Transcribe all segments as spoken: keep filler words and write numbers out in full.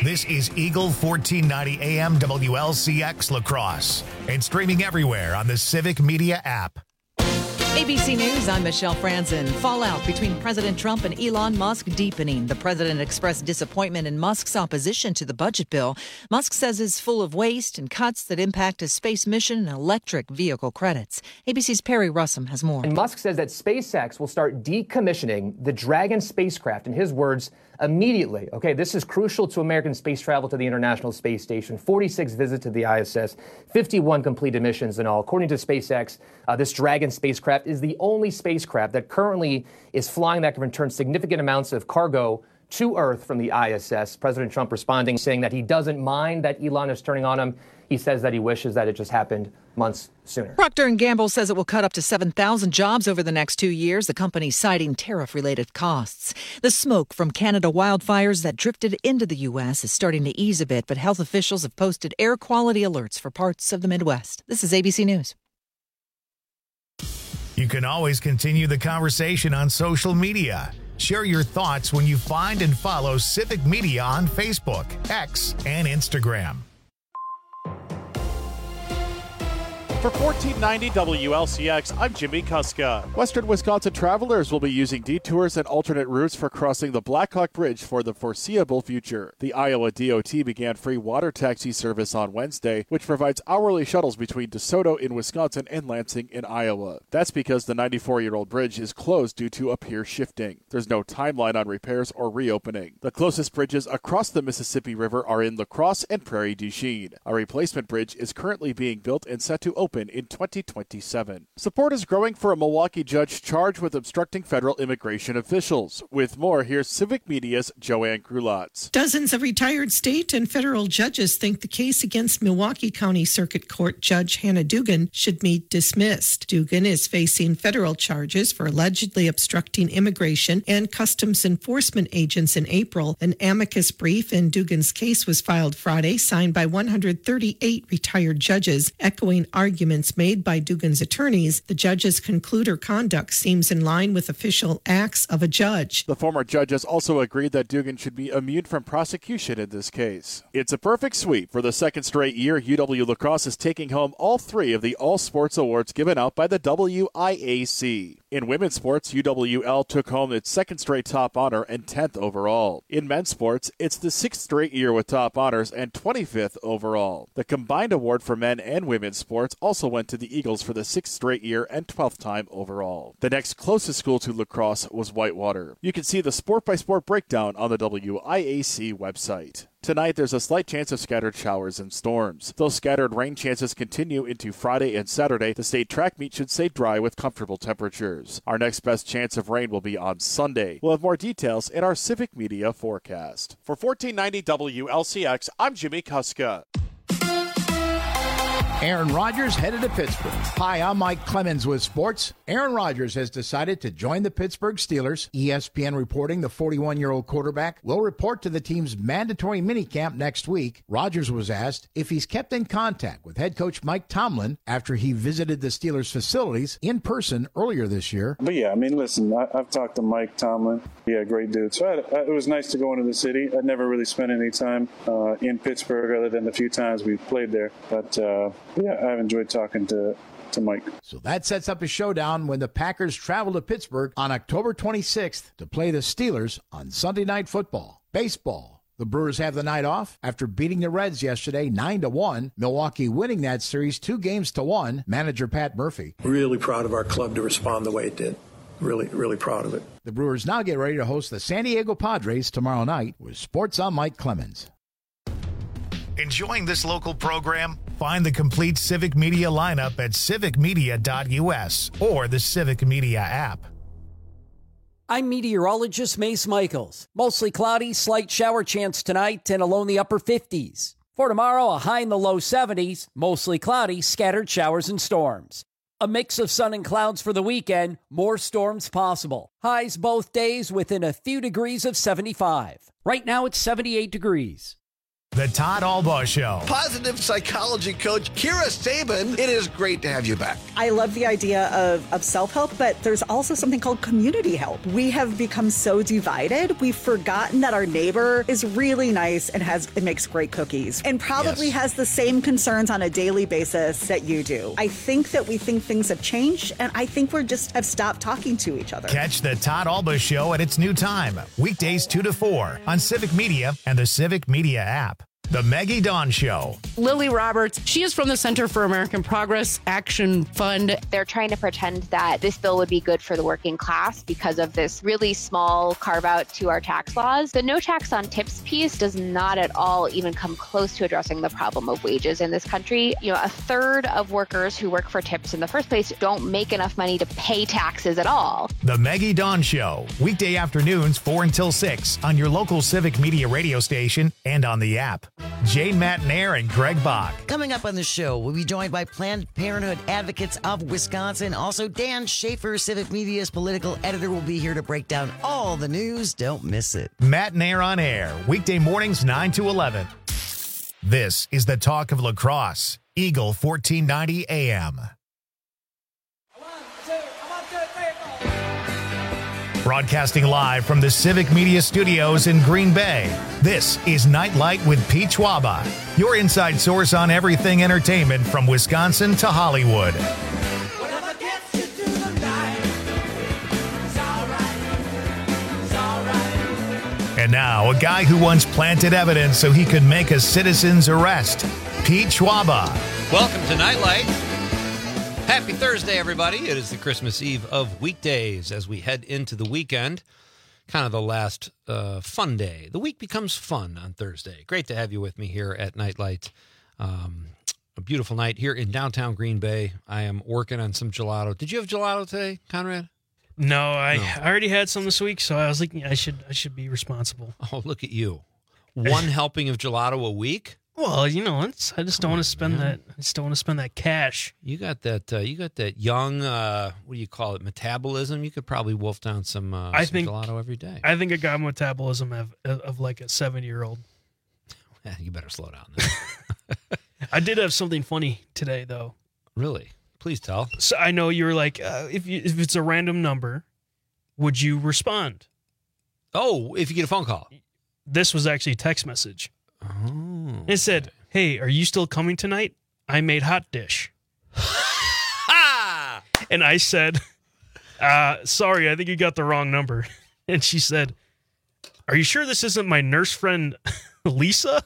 This is Eagle fourteen ninety A M W L C X La Crosse and streaming everywhere on the Civic Media app. A B C News, I'm Michelle Franzen. Fallout between President Trump and Elon Musk deepening. The president expressed disappointment in Musk's opposition to the budget bill. Musk says it's full of waste and cuts that impact his space mission and electric vehicle credits. A B C's Perry Russum has more. And Musk says that SpaceX will start decommissioning the Dragon spacecraft, in his words, immediately. Okay, this is crucial to American space travel to the International Space Station. forty-six visits to the I S S, fifty-one completed missions in all. According to SpaceX, uh, this Dragon spacecraft is the only spacecraft that currently is flying that can return significant amounts of cargo to Earth from the I S S. President Trump responding, saying that he doesn't mind that Elon is turning on him. He says that he wishes that it just happened months sooner. Procter and Gamble says it will cut up to seven thousand jobs over the next two years, the company citing tariff-related costs. The smoke from Canada wildfires that drifted into the U S is starting to ease a bit, but health officials have posted air quality alerts for parts of the Midwest. This is A B C News. You can always continue the conversation on social media. Share your thoughts when you find and follow Civic Media on Facebook, X, and Instagram. For fourteen ninety W L C X, I'm Jimmy Kuska. Western Wisconsin travelers will be using detours and alternate routes for crossing the Blackhawk Bridge for the foreseeable future. The Iowa D O T began free water taxi service on Wednesday, which provides hourly shuttles between DeSoto in Wisconsin and Lansing in Iowa. That's because the ninety-four-year-old bridge is closed due to a pier shifting. There's no timeline on repairs or reopening. The closest bridges across the Mississippi River are in La Crosse and Prairie du Chien. A replacement bridge is currently being built and set to open in twenty twenty-seven. Support is growing for a Milwaukee judge charged with obstructing federal immigration officials. With more, here's Civic Media's Joanne Krulotz. Dozens of retired state and federal judges think the case against Milwaukee County Circuit Court Judge Hannah Dugan should be dismissed. Dugan is facing federal charges for allegedly obstructing immigration and customs enforcement agents in April. An amicus brief in Dugan's case was filed Friday, signed by one hundred thirty-eight retired judges, echoing arguments made by Dugan's attorneys. The judges conclude her conduct seems in line with official acts of a judge. The former judges also agreed that Dugan should be immune from prosecution in this case. It's a perfect sweep. For the second straight year, U W La Crosse is taking home all three of the All Sports Awards given out by the W I A C. In women's sports, U W L took home its second straight top honor and tenth overall. In men's sports, it's the sixth straight year with top honors and twenty-fifth overall. The combined award for men and women's sports also went to the Eagles for the sixth straight year and twelfth time overall. The next closest school to La Crosse was Whitewater. You can see the sport-by-sport breakdown on the W I A C website. Tonight, there's a slight chance of scattered showers and storms. Those scattered rain chances continue into Friday and Saturday. The state track meet should stay dry with comfortable temperatures. Our next best chance of rain will be on Sunday. We'll have more details in our Civic Media forecast. For fourteen ninety W L C X, I'm Jimmy Kuska. Aaron Rodgers headed to Pittsburgh. Hi, I'm Mike Clemens with sports. Aaron Rodgers has decided to join the Pittsburgh Steelers. E S P N reporting the forty-one-year-old quarterback will report to the team's mandatory minicamp next week. Rodgers was asked if he's kept in contact with head coach Mike Tomlin after he visited the Steelers facilities in person earlier this year. But yeah, I mean, listen, I, I've talked to Mike Tomlin. Yeah, great dude. So I, I, it was nice to go into the city. I'd never really spent any time uh, in Pittsburgh other than the few times we've played there. But uh, yeah, I've enjoyed talking to to Mike. So that sets up a showdown when the Packers travel to Pittsburgh on October twenty-sixth to play the Steelers on Sunday Night Football. Baseball. The Brewers have the night off after beating the Reds yesterday nine to one. Milwaukee winning that series two games to one. Manager Pat Murphy. Really proud of our club to respond the way it did. Really, really proud of it. The Brewers now get ready to host the San Diego Padres tomorrow night. With sports, I'm Mike Clemens. Enjoying this local program? Find the complete Civic Media lineup at civic media dot u s or the Civic Media app. I'm meteorologist Mace Michaels. Mostly cloudy, slight shower chance tonight and a low in the upper fifties. For tomorrow, a high in the low seventies, mostly cloudy, scattered showers and storms. A mix of sun and clouds for the weekend, more storms possible. Highs both days within a few degrees of seventy-five. Right now it's seventy-eight degrees. The Todd Albaugh Show. Positive psychology coach Kira Saban, it is great to have you back. I love the idea of, of self-help, but there's also something called community help. We have become so divided, we've forgotten that our neighbor is really nice and has and makes great cookies and probably yes. has the same concerns on a daily basis that you do. I think that we think things have changed, and I think we're just have stopped talking to each other. Catch the Todd Albaugh Show at its new time, weekdays two to four on Civic Media and the Civic Media app. The Maggie Dawn Show. Lily Roberts, she is from the Center for American Progress Action Fund. They're trying to pretend that this bill would be good for the working class because of this really small carve out to our tax laws. The no tax on tips piece does not at all even come close to addressing the problem of wages in this country. You know, a third of workers who work for tips in the first place don't make enough money to pay taxes at all. The Maggie Dawn Show, weekday afternoons four until six on your local Civic Media radio station and on the app. Jane Matnair and Greg Bach. Coming up on the show, we'll be joined by Planned Parenthood advocates of Wisconsin. Also, Dan Schaefer, Civic Media's political editor, will be here to break down all the news. Don't miss it. Matnair on air, weekday mornings nine to eleven. This is the talk of lacrosse. Eagle fourteen ninety A M. Broadcasting live from the Civic Media Studios in Green Bay, this is Nightlight with Pete Schwaba, your inside source on everything entertainment from Wisconsin to Hollywood. And now, a guy who once planted evidence so he could make a citizen's arrest, Pete Schwaba. Welcome to Nightlight. Happy Thursday, everybody. It is the Christmas Eve of weekdays as we head into the weekend. Kind of the last uh, fun day. The week becomes fun on Thursday. Great to have you with me here at Nightlight. Um, a beautiful night here in downtown Green Bay. I am working on some gelato. Did you have gelato today, Conrad? No, I, No. I already had some this week, so I was thinking I should I should be responsible. Oh, look at you. One helping of gelato a week? Well, you know, it's, I just don't want to spend man. that. I just don't want to spend that cash. You got that. Uh, you got that young. Uh, what do you call it? Metabolism. You could probably wolf down some, uh, I some think, gelato every day. I think I got metabolism of, of like a seventy year old. Yeah, you better slow down. Then. I did have something funny today, though. Really? Please tell. So I know you were like, uh, if you if it's a random number, would you respond? Oh, if you get a phone call. This was actually a text message. Oh. It said, "Hey, are you still coming tonight? I made hot dish." And I said, uh, sorry, I think you got the wrong number. And she said, "Are you sure this isn't my nurse friend, Lisa?"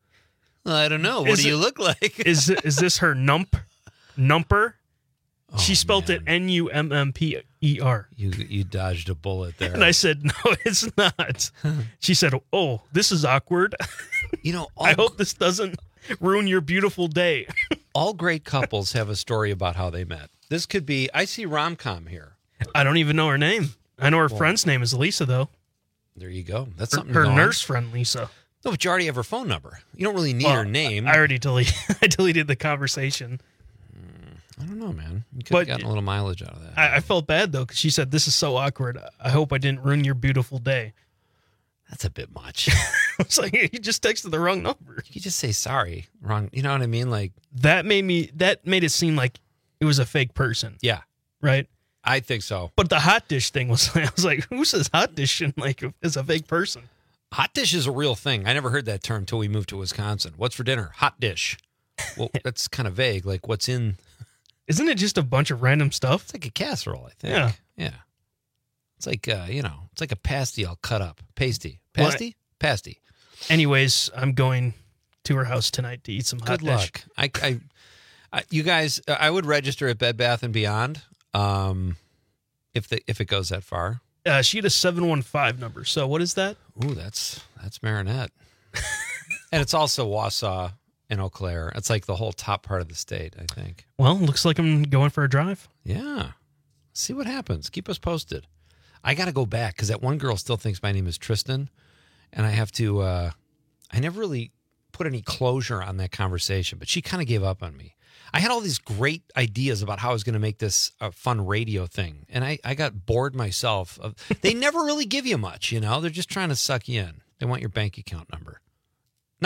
I don't know. What Is do you it- look like? Is is this her nump? Numper? Oh, she spelled man. it N U M M P E R. You you dodged a bullet there. And I said, "No, it's not." She said, "Oh, this is awkward. You know, all, I hope this doesn't ruin your beautiful day." all great couples have a story about how they met. This could be. I see rom-com here. I don't even know her name. I know her friend's name is Lisa, though. There you go. That's Her, something. her to go nurse on. friend, Lisa. No, but you already have her phone number. You don't really need Well, her name. I already deleted. I deleted the conversation. I don't know, man. You could But- have gotten a little mileage out of that. I, I felt bad though because she said, "This is so awkward. I hope I didn't ruin your beautiful day." That's a bit much. I was like, "You just texted the wrong number." You could just say sorry. Wrong. You know what I mean? Like, That made me. That made it seem like it was a fake person, yeah, right? I think so. But the hot dish thing was. I was like, "Who says hot dish and like is a fake person?" Hot dish is a real thing. I never heard that term until we moved to Wisconsin. What's for dinner? Hot dish. Well, that's kind of vague. Like, what's in? Isn't it just a bunch of random stuff? It's like a casserole, I think. Yeah. Yeah. It's like, uh, you know, it's like a pasty all cut up. Pasty. Well, Pasty? Pasty. Anyways, I'm going to her house tonight to eat some hot Good dish. luck. I, I, I, you guys, I would register at Bed Bath and Beyond um, if the if it goes that far. Uh, she had a seven one five number. So what is that? Ooh, that's that's Marinette. And it's also Wausau and Eau Claire. It's like the whole top part of the state, I think. Well, looks like I'm going for a drive. Yeah. See what happens. Keep us posted. I got to go back because that one girl still thinks my name is Tristan. And I have to, uh, I never really put any closure on that conversation, but she kind of gave up on me. I had all these great ideas about how I was going to make this a fun radio thing. And I, I got bored myself. Of, they never really give you much, you know? They're just trying to suck you in. They want your bank account number.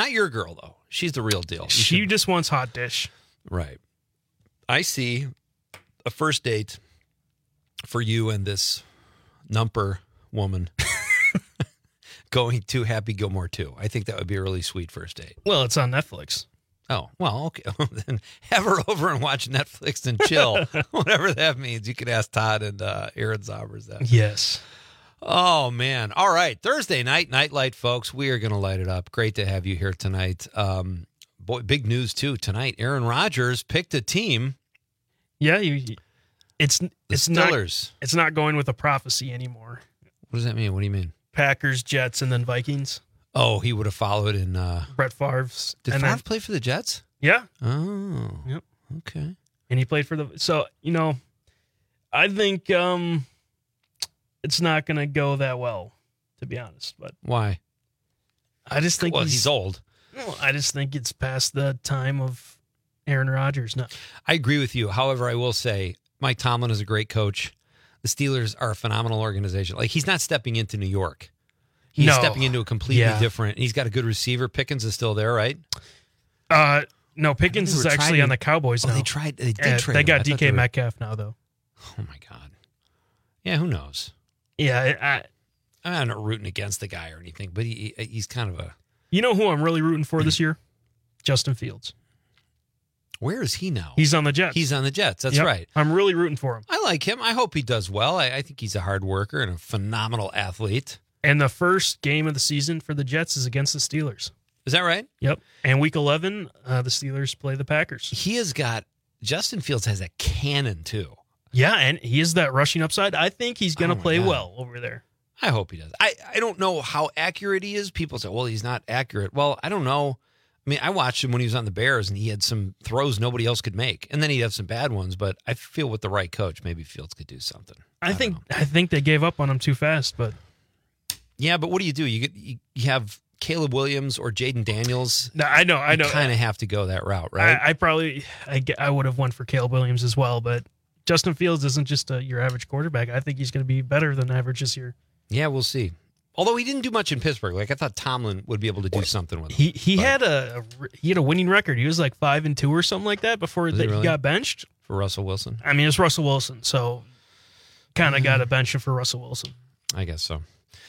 Not your girl, though. She's the real deal. You She should- just wants hot dish. Right. I see a first date for you and this numper woman going to Happy Gilmore two. I think that would be a really sweet first date. Well, it's on Netflix. Oh, well, okay. Then have her over and watch Netflix and chill. Whatever that means. You could ask Todd and uh, Aaron Zobbers that. Yes. Oh, man. All right. Thursday night, Nightlight, folks. We are going to light it up. Great to have you here tonight. Um, boy, big news, too. Tonight, Aaron Rodgers picked a team. Yeah, you, it's The it's not Steelers. it's not going with a prophecy anymore. What does that mean? What do you mean? Packers, Jets, and then Vikings. Oh, he would have followed in. Uh, Brett Favre's. did and Favre then- play for the Jets? Yeah. Oh. Yep. Okay. And he played for the. So you know, I think um, it's not going to go that well, to be honest. But Why? I just think Well, he's, he's old. Well, I just think it's past the time of Aaron Rodgers. No. I agree with you. However, I will say Mike Tomlin is a great coach. The Steelers are a phenomenal organization. Like, he's not stepping into New York. He's No. stepping into a completely Yeah. different. He's got a good receiver. Pickens is still there, right? Uh, no, Pickens they is were actually trying on to- the Cowboys Oh, now. they tried- they did Uh, trade They him. I got thought D K they were- Metcalf now, though. Oh my God. Yeah, who knows? Yeah, I, I'm not rooting against the guy or anything, but he he- he's kind of a. you know who I'm really rooting for this year? Justin Fields. Where is he now? He's on the Jets. He's on the Jets. That's Yep. right. I'm really rooting for him. I like him. I hope he does well. I, I think he's a hard worker and a phenomenal athlete. And the first game of the season for the Jets is against the Steelers. Is that right? Yep. And week eleven, uh, the Steelers play the Packers. He has got Justin Fields has a cannon too. Yeah, and he is that rushing upside. I think he's going to Oh, my play God. well over there. I hope he does. I, I don't know how accurate he is. People say, well, he's not accurate. Well, I don't know. I mean, I watched him when he was on the Bears, and he had some throws nobody else could make. And then he'd have some bad ones, but I feel with the right coach, maybe Fields could do something. I, think I think they gave up on him too fast, but Yeah, but what do you do? You get you, you have Caleb Williams or Jaden Daniels. No, I know, I know. You kind of have to go that route, right? I, I probably I, ge- I would have went for Caleb Williams as well, but Justin Fields isn't just a, your average quarterback. I think he's going to be better than average this year. Yeah, we'll see. Although he didn't do much in Pittsburgh. Like, I thought Tomlin would be able to do something with him. He he had a, a he had a winning record. He was like five and two or something like that before Was that he really? he got benched. For Russell Wilson? I mean, it's Russell Wilson, so kind of got to bench him for Russell Wilson. I guess so.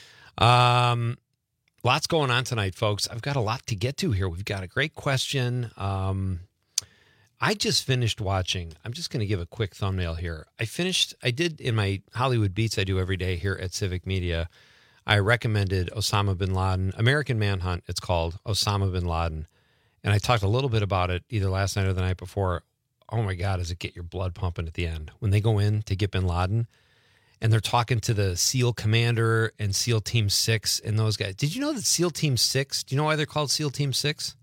Um, lots going on tonight, folks. I've got a lot to get to here. We've got a great question. Um, I just finished watching. I'm just going to give a quick thumbnail here. I finished, I did in my Hollywood Beats I do every day here at Civic Media. I recommended Osama bin Laden, American Manhunt, it's called, Osama bin Laden. And I talked a little bit about it either last night or the night before. Oh my God, does it get your blood pumping at the end? When they go in to get bin Laden and they're talking to the SEAL Commander and SEAL Team six and those guys. Did you know that SEAL Team six, do you know why they're called SEAL Team six?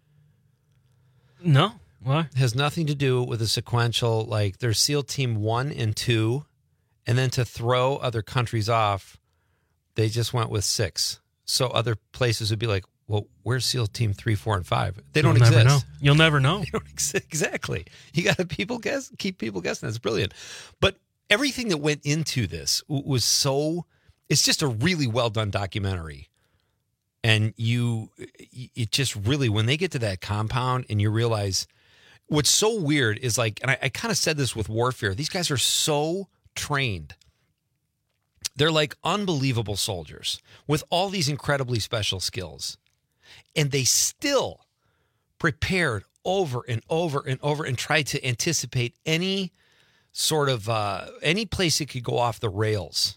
No. Why? It has nothing to do with a sequential, like there's SEAL Team one and two, and then to throw other countries off, they just went with six. So other places would be like, well, where's SEAL Team three, four, and five? They don't You'll exist. never know. You'll never know. They don't exist. Exactly. You got to people guess, keep people guessing. That's brilliant. But everything that went into this w- was so, it's just a really well done documentary. And you, it just really, when they get to that compound and you realize what's so weird is like, and I, I kind of said this with warfare, these guys are so trained. They're like unbelievable soldiers with all these incredibly special skills. And they still prepared over and over and over and tried to anticipate any sort of, uh, any place it could go off the rails.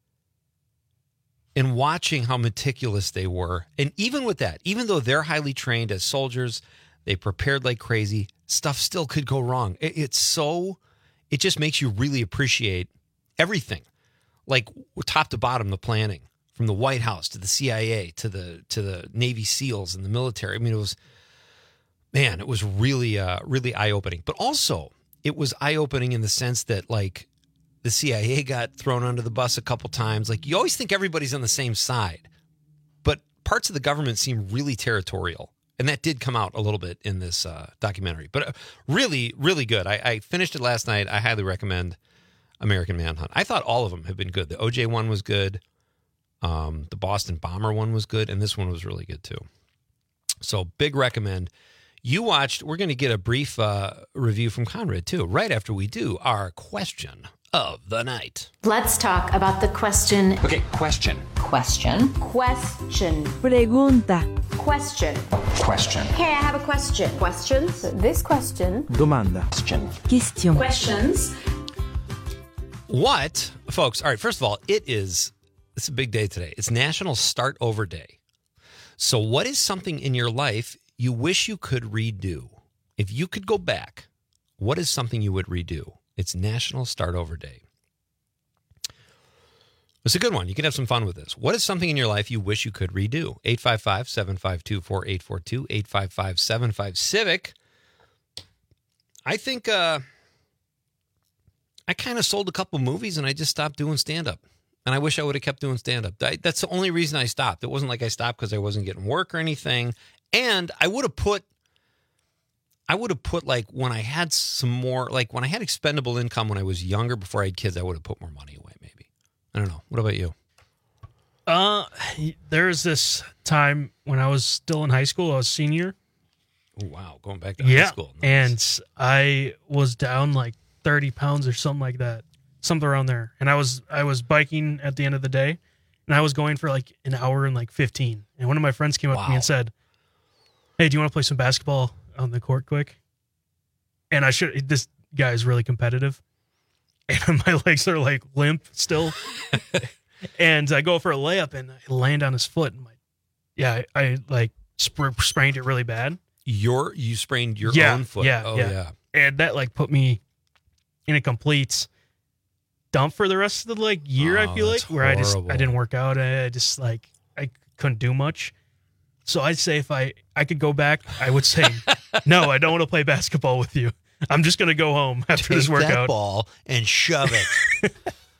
And watching how meticulous they were. And even with that, even though they're highly trained as soldiers, they prepared like crazy, stuff still could go wrong. It, it's so, it just makes you really appreciate everything. Like top to bottom, the planning from the White House to the C I A to the to the Navy SEALs and the military. I mean, it was, man, it was really, uh, really eye opening. But also, it was eye opening in the sense that, like, the C I A got thrown under the bus a couple times. Like, you always think everybody's on the same side, but parts of the government seem really territorial, and that did come out a little bit in this uh, documentary. But uh, really, really good. I, I finished it last night. I highly recommend American Manhunt. I thought all of them have been good. The O J one was good. Um, the Boston Bomber one was good. And this one was really good too. So big recommend. You watched, we're going to get a brief uh, review from Conrad, too, right after we do our question of the night. Let's talk about the question. Okay, question. Question. Question. Pregunta. Question. Question. Hey, I have a question. Questions? This question. Domanda. Question. Question. Questions. What, folks, all right, first of all, it is, it's a big day today. It's National Start Over Day. So what is something in your life you wish you could redo? If you could go back, what is something you would redo? It's National Start Over Day. It's a good one. You can have some fun with this. What is something in your life you wish you could redo? eight five five, seven five two, four eight four two, eight five five, seven five Civic. I think uh, I kind of sold a couple movies and I just stopped doing stand-up. And I wish I would have kept doing stand-up. That's the only reason I stopped. It wasn't like I stopped because I wasn't getting work or anything. And I would have put, I would have put like when I had some more, like when I had expendable income when I was younger, before I had kids, I would have put more money away maybe. I don't know. What about you? Uh, there's this time when I was still in high school. I was senior. Oh, wow. Going back to yeah. high school. Nice. And I was down like thirty pounds or something like that. Something around there. And I was I was biking at the end of the day, and I was going for like an hour and like fifteen. And one of my friends came up wow. to me and said, "Hey, do you want to play some basketball on the court quick?" And I should, this guy is really competitive. And my legs are like limp still. And I go for a layup and I land on his foot. And my, yeah, I, I like sp- sprained it really bad. Your, you sprained your yeah, own foot? Yeah, oh, yeah. yeah. And that like put me in a complete dump for the rest of the like year. Oh, I feel like where horrible. I just I didn't work out. I, I just like I couldn't do much. So I'd say if I I could go back, I would say no. I don't want to play basketball with you. I'm just gonna go home after Take this workout. That ball and shove it.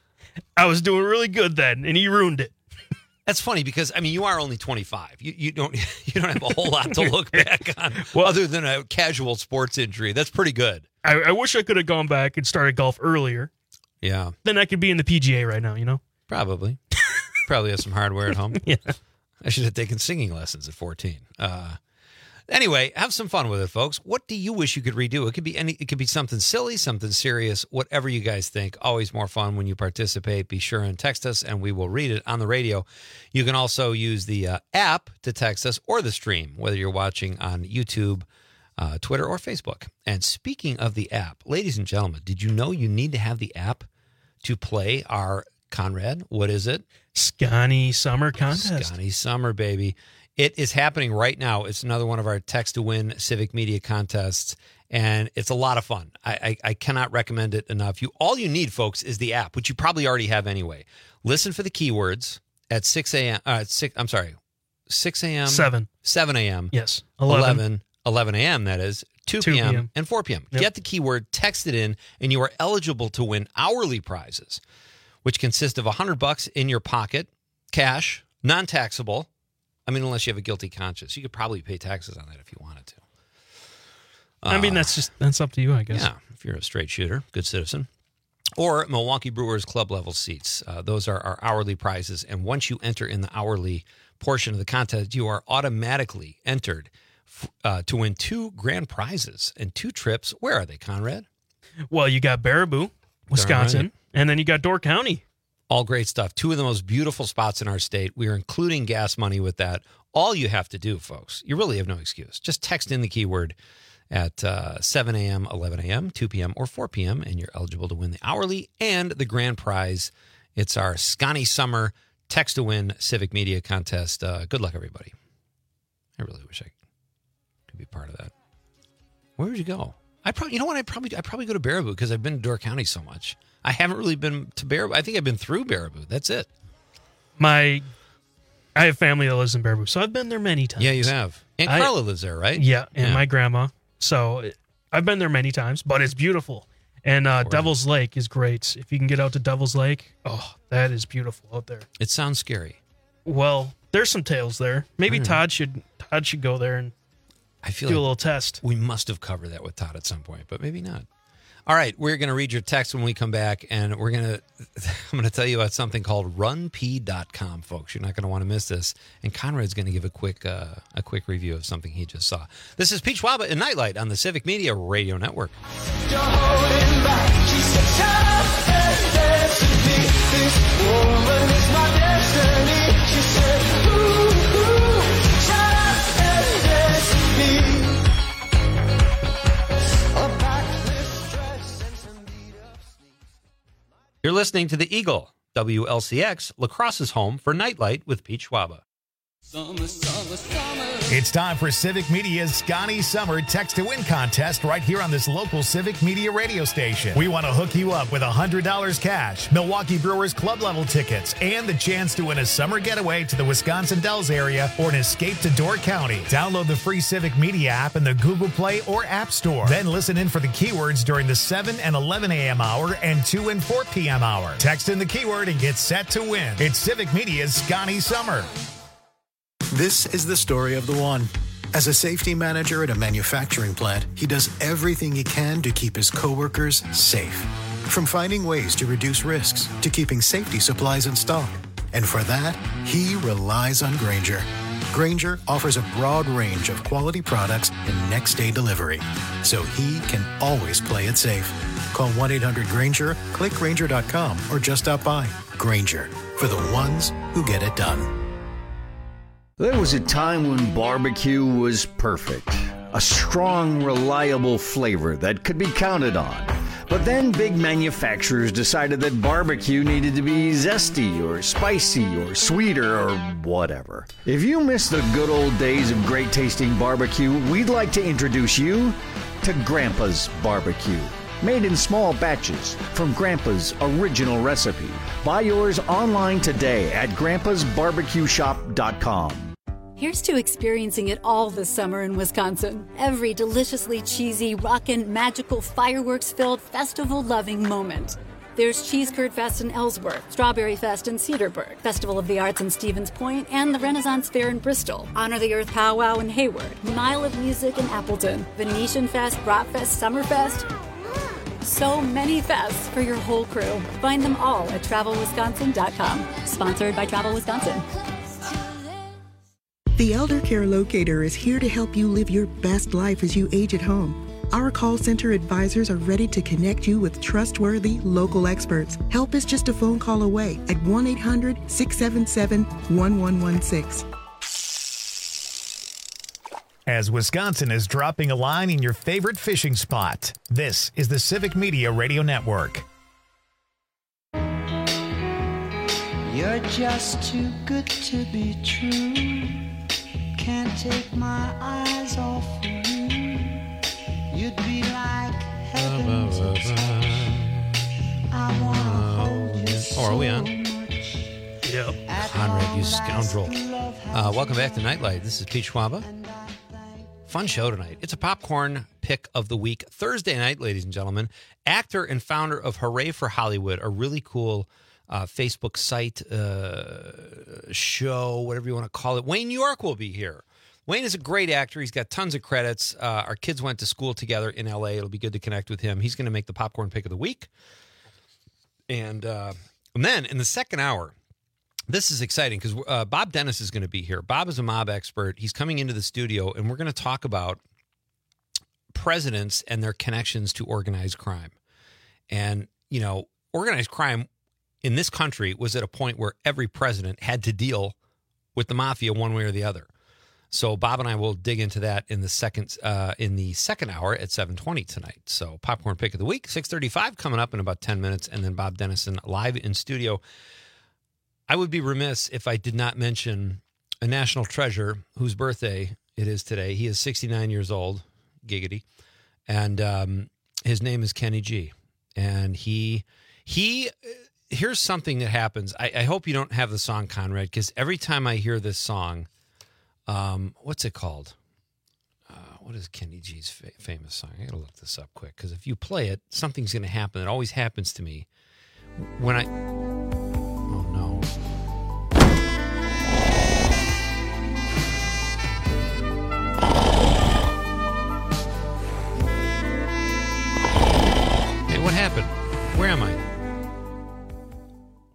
I was doing really good then, and he ruined it. That's funny because I mean you are only twenty-five. You you don't you don't have a whole lot to look back on well, other than a casual sports injury. That's pretty good. I, I wish I could have gone back and started golf earlier. Yeah. Then I could be in the P G A right now, you know? Probably. Probably have some hardware at home. Yeah. I should have taken singing lessons at fourteen. Uh, anyway, have some fun with it, folks. What do you wish you could redo? It could be any. It could be something silly, something serious, whatever you guys think. Always more fun when you participate. Be sure and text us, and we will read it on the radio. You can also use the uh, app to text us or the stream, whether you're watching on YouTube, uh, Twitter, or Facebook. And speaking of the app, ladies and gentlemen, did you know you need to have the app to play our Conrad? What is it? Scotty Summer Contest. Scotty Summer, baby. It is happening right now. It's another one of our text to win civic media contests, and it's a lot of fun. I, I, I cannot recommend it enough. You all you need, folks, is the app, which you probably already have anyway. Listen for the keywords at six a.m. Uh, six. I'm sorry, six a.m. Seven. seven a.m. Yes. eleven. eleven. eleven a.m. That is two two p.m. p.m. and four p.m. Yep. Get the keyword, text it in, and you are eligible to win hourly prizes, which consist of a hundred bucks in your pocket, cash, non-taxable. I mean, unless you have a guilty conscience, you could probably pay taxes on that if you wanted to. Uh, I mean, that's just that's up to you, I guess. Yeah, if you're a straight shooter, good citizen. Or Milwaukee Brewers club level seats. Uh, those are our hourly prizes. And once you enter in the hourly portion of the contest, you are automatically entered uh, to win two grand prizes and two trips. Where are they, Conrad? Well, you got Baraboo, Wisconsin, right. And then you got Door County. All great stuff. Two of the most beautiful spots in our state. We are including gas money with that. All you have to do, folks, you really have no excuse. Just text in the keyword at uh, seven a.m., eleven a.m., two p.m., or four p.m., and you're eligible to win the hourly and the grand prize. It's our Scotty Summer Text to Win Civic Media Contest. Uh, good luck, everybody. I really wish I could be part of that. Where would you go? I probably, you know what? I probably, I probably go to Baraboo because I've been to Door County so much. I haven't really been to Baraboo. I think I've been through Baraboo. That's it. My, I have family that lives in Baraboo, so I've been there many times. Yeah, you have. And I, Carla lives there, right? Yeah, and yeah. my grandma. So I've been there many times, but it's beautiful. And uh, Devil's Lake is great. If you can get out to Devil's Lake, oh, that is beautiful out there. It sounds scary. Well, there's some tales there. Maybe Mm. Todd should Todd should go there and I feel do like a little test. We must have covered that with Todd at some point, but maybe not. All right, we're going to read your text when we come back, and we're going to I'm going to tell you about something called run p dot com, folks. You're not going to want to miss this. And Conrad's going to give a quick uh, a quick review of something he just saw. This is Pete Schwaba and Nightlight on the Civic Media Radio Network. You're holding back. She said, "Tough as destiny. This woman is my destiny." She said, "Ooh, ooh, tough as destiny." You're listening to The Eagle, W L C X, La Crosse's home for Nightlight with Pete Schwaba. Summer, summer, summer. It's time for Civic Media's Scotty Summer Text to Win contest right here on this local Civic Media radio station. We want to hook you up with one hundred dollars cash, Milwaukee Brewers club level tickets, and the chance to win a summer getaway to the Wisconsin Dells area or an escape to Door County. Download the free Civic Media app in the Google Play or App Store. Then listen in for the keywords during the seven and eleven a.m. hour and two and four p.m. hour. Text in the keyword and get set to win. It's Civic Media's Scotty Summer. This is the story of the one. As a safety manager at a manufacturing plant, he does everything he can to keep his coworkers safe. From finding ways to reduce risks to keeping safety supplies in stock. And for that, he relies on Grainger. Grainger offers a broad range of quality products and next-day delivery, so he can always play it safe. Call one eight hundred Grainger, click Grainger dot com, or just stop by. Grainger, for the ones who get it done. There was a time when barbecue was perfect. A strong, reliable flavor that could be counted on. But then big manufacturers decided that barbecue needed to be zesty or spicy or sweeter or whatever. If you miss the good old days of great tasting barbecue, we'd like to introduce you to Grandpa's Barbecue. Made in small batches from Grandpa's original recipe. Buy yours online today at grandpas barbecue shop dot com. Here's to experiencing it all this summer in Wisconsin. Every deliciously cheesy, rockin', magical, fireworks-filled, festival-loving moment. There's Cheese Curd Fest in Ellsworth, Strawberry Fest in Cedarburg, Festival of the Arts in Stevens Point, and the Renaissance Fair in Bristol, Honor the Earth Powwow in Hayward, Mile of Music in Appleton, Venetian Fest, Brat Fest, Summerfest. So many fests for your whole crew. Find them all at travel wisconsin dot com. Sponsored by Travel Wisconsin. The Elder Care Locator is here to help you live your best life as you age at home. Our call center advisors are ready to connect you with trustworthy local experts. Help is just a phone call away at one eight hundred six seven seven one one one six. As Wisconsin is dropping a line in your favorite fishing spot, this is the Civic Media Radio Network. You're just too good to be true. Can't take my eyes off of you. You'd be like heaven to touch. I wanna hold you so Oh, are we on? Yep. Conrad, you scoundrel. Uh, welcome back to Nightlight. This is Pete Schwaba. Fun show tonight. It's a popcorn pick of the week. Thursday night, ladies and gentlemen. Actor and founder of Hooray for Hollywood, a really cool uh, Facebook site, uh, show, whatever you want to call it. Wayne New York will be here. Wayne is a great actor. He's got tons of credits. Uh, our kids went to school together in L A. It'll be good to connect with him. He's going to make the popcorn pick of the week. And, uh, and then in the second hour, this is exciting because uh, Bob Dennis is going to be here. Bob is a mob expert. He's coming into the studio, and we're going to talk about presidents and their connections to organized crime. And, you know, organized crime in this country was at a point where every president had to deal with the mafia one way or the other. So Bob and I will dig into that in the second uh, in the second hour at seven twenty tonight. So popcorn pick of the week, six thirty-five coming up in about ten minutes, and then Bob Dennison live in studio. I would be remiss if I did not mention a national treasure whose birthday it is today. He is sixty-nine years old, giggity, and um, his name is Kenny G. And he he here's something that happens. I, I hope you don't have the song, Conrad, because every time I hear this song, um, what's it called? Uh, what is Kenny G's fa- famous song? I got to look this up quick, because if you play it, something's going to happen. It always happens to me when I. Oh no.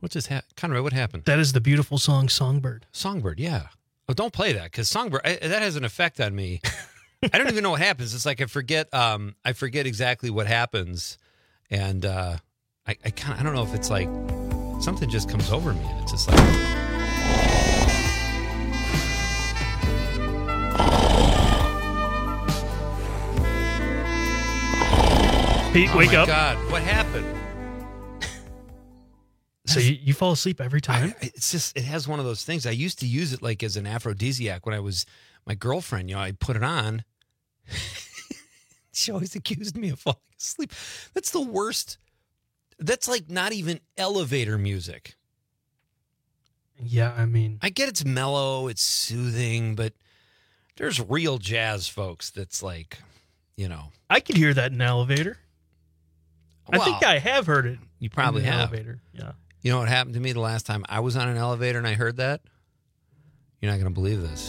What just happened? Conrad, what happened? That is the beautiful song Songbird. Songbird, yeah. Oh, don't play that because Songbird, I, that has an effect on me. I don't even know what happens. It's like I forget um, I forget exactly what happens. And uh, I, I kind of, I don't know if it's like something just comes over me. And it's just like... Pete, oh wake my up. God, what happened? So you, you fall asleep every time? I, it's just, it has one of those things. I used to use it like as an aphrodisiac when I was my girlfriend. You know, I put it on. She always accused me of falling asleep. That's the worst. That's like not even elevator music. Yeah, I mean, I get it's mellow, it's soothing, but there's real jazz folks that's like, you know. I could hear that in an elevator. Well, I think I have heard it. You probably in an have. Elevator. Yeah. You know what happened to me the last time I was on an elevator and I heard that? You're not going to believe this.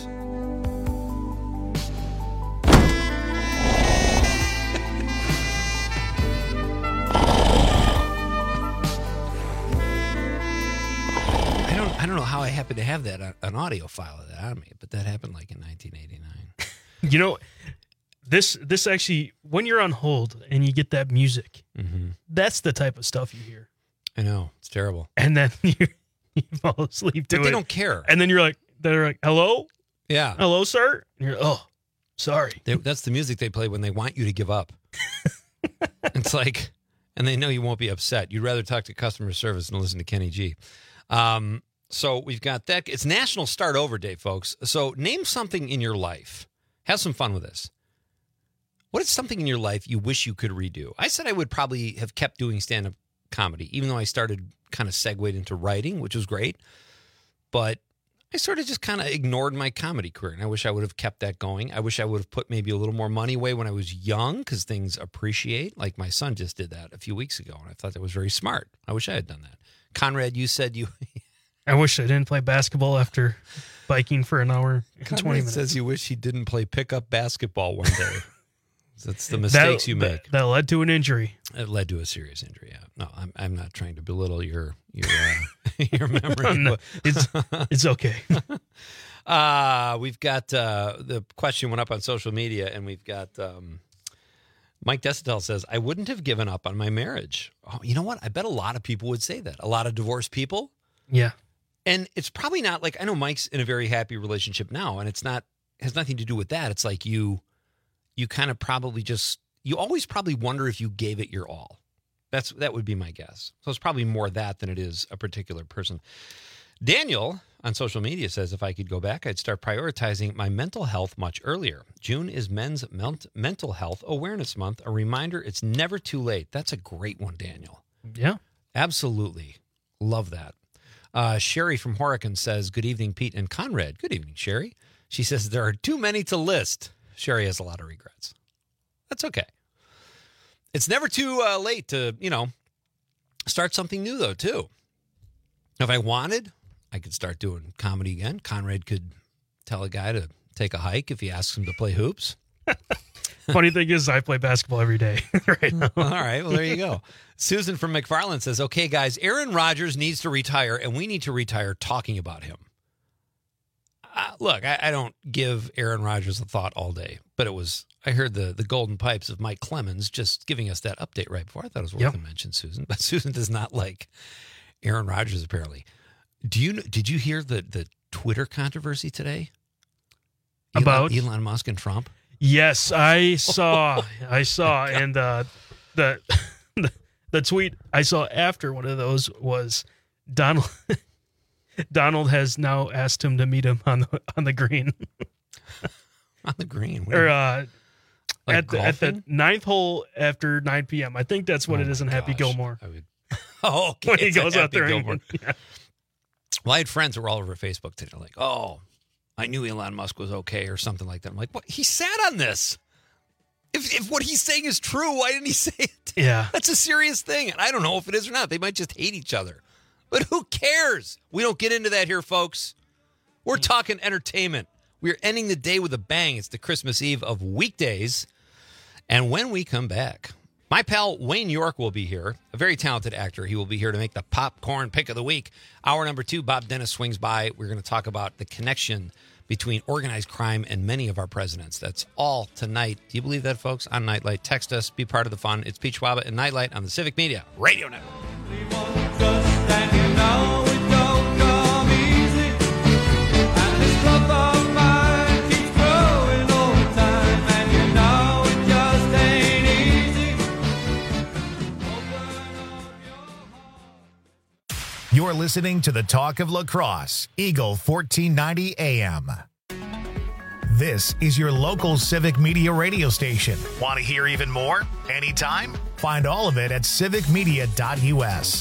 I don't I don't know how I happened to have that, an audio file of that on me, but that happened like in nineteen eighty-nine. You know, this this actually, when you're on hold and you get that music, mm-hmm. that's the type of stuff you hear. I know. It's terrible. And then you, you fall asleep to but it. They don't care. And then you're like, they're like, hello? Yeah. Hello, sir? And you're, oh, sorry. They, that's the music they play when they want you to give up. It's like, and they know you won't be upset. You'd rather talk to customer service than listen to Kenny G. Um, so we've got that. It's National Start Over Day, folks. So name something in your life. Have some fun with this. What is something in your life you wish you could redo? I said I would probably have kept doing stand-up comedy, even though I started kind of segued into writing, which was great. But I sort of just kind of ignored my comedy career, and I wish I would have kept that going. I wish I would have put maybe a little more money away when I was young because things appreciate. Like my son just did that a few weeks ago, and I thought that was very smart. I wish I had done that. Conrad, you said you... I wish I didn't play basketball after biking for an hour and Conrad twenty minutes. says you wish he didn't play pickup basketball one day. That's the mistakes that, you make. That, that led to an injury. It led to a serious injury. Yeah. No, I'm I'm not trying to belittle your your uh, your memory. No, it's it's okay. uh we've got uh, the question went up on social media, and we've got um, Mike Desitel says, I wouldn't have given up on my marriage. Oh, you know what? I bet a lot of people would say that. A lot of divorced people. Yeah. And it's probably not like, I know Mike's in a very happy relationship now, and it's not, has nothing to do with that. It's like you, you kind of probably just, you always probably wonder if you gave it your all. That's, that would be my guess. So it's probably more that than it is a particular person. Daniel on social media says, if I could go back, I'd start prioritizing my mental health much earlier. June is Men's Mental Health Awareness Month. A reminder, it's never too late. That's a great one, Daniel. Yeah. Absolutely. Love that. Uh, Sherry from Horicon says, good evening, Pete and Conrad. Good evening, Sherry. She says, there are too many to list. Sherry has a lot of regrets. That's okay. It's never too uh, late to, you know, start something new, though, too. If I wanted, I could start doing comedy again. Conrad could tell a guy to take a hike if he asks him to play hoops. Funny thing is, I play basketball every day right now. All right. Well, there you go. Susan from McFarland says, okay, guys, Aaron Rodgers needs to retire, and we need to retire talking about him. Uh, look, I, I don't give Aaron Rodgers a thought all day, but it was, I heard the the golden pipes of Mike Clemens just giving us that update right before. I thought it was worth Yep. to mention, Susan. But Susan does not like Aaron Rodgers, apparently. Do you Did you hear the, the Twitter controversy today? Elon, About? Elon Musk and Trump? Yes, I saw. I saw, and uh, the, the the tweet I saw after one of those was Donald. Donald has now asked him to meet him on the on the green. On the green, What do or you- uh, Like at the, at the golfing? ninth hole after nine p.m. I think that's what Oh it is in my Happy gosh. Gilmore. I would, oh, okay. When he It's a goes out Happy there. Gilmore. And, yeah. Well, I had friends who were all over Facebook today, like, oh, I knew Elon Musk was okay or something like that. I'm like, what? He sat on this. If if what he's saying is true, why didn't he say it? Yeah. That's a serious thing. And I don't know if it is or not. They might just hate each other. But who cares? We don't get into that here, folks. We're talking entertainment. We're ending the day with a bang. It's the Christmas Eve of weekdays. And when we come back, My pal Wayne York will be here, a very talented actor. He will be here to make the popcorn pick of the week. Hour number two, Bob Dennis swings by. We're going to talk about the connection between organized crime and many of our presidents. That's all tonight. Do you believe that, folks? On Nightlight. Text us. Be part of the fun. It's Pete Schwaba and Nightlight on the Civic Media Radio Network. You're listening to the Talk of Lacrosse, Eagle fourteen ninety A M. This is your local Civic Media radio station. Want to hear even more? Anytime? Find all of it at civic media dot U S.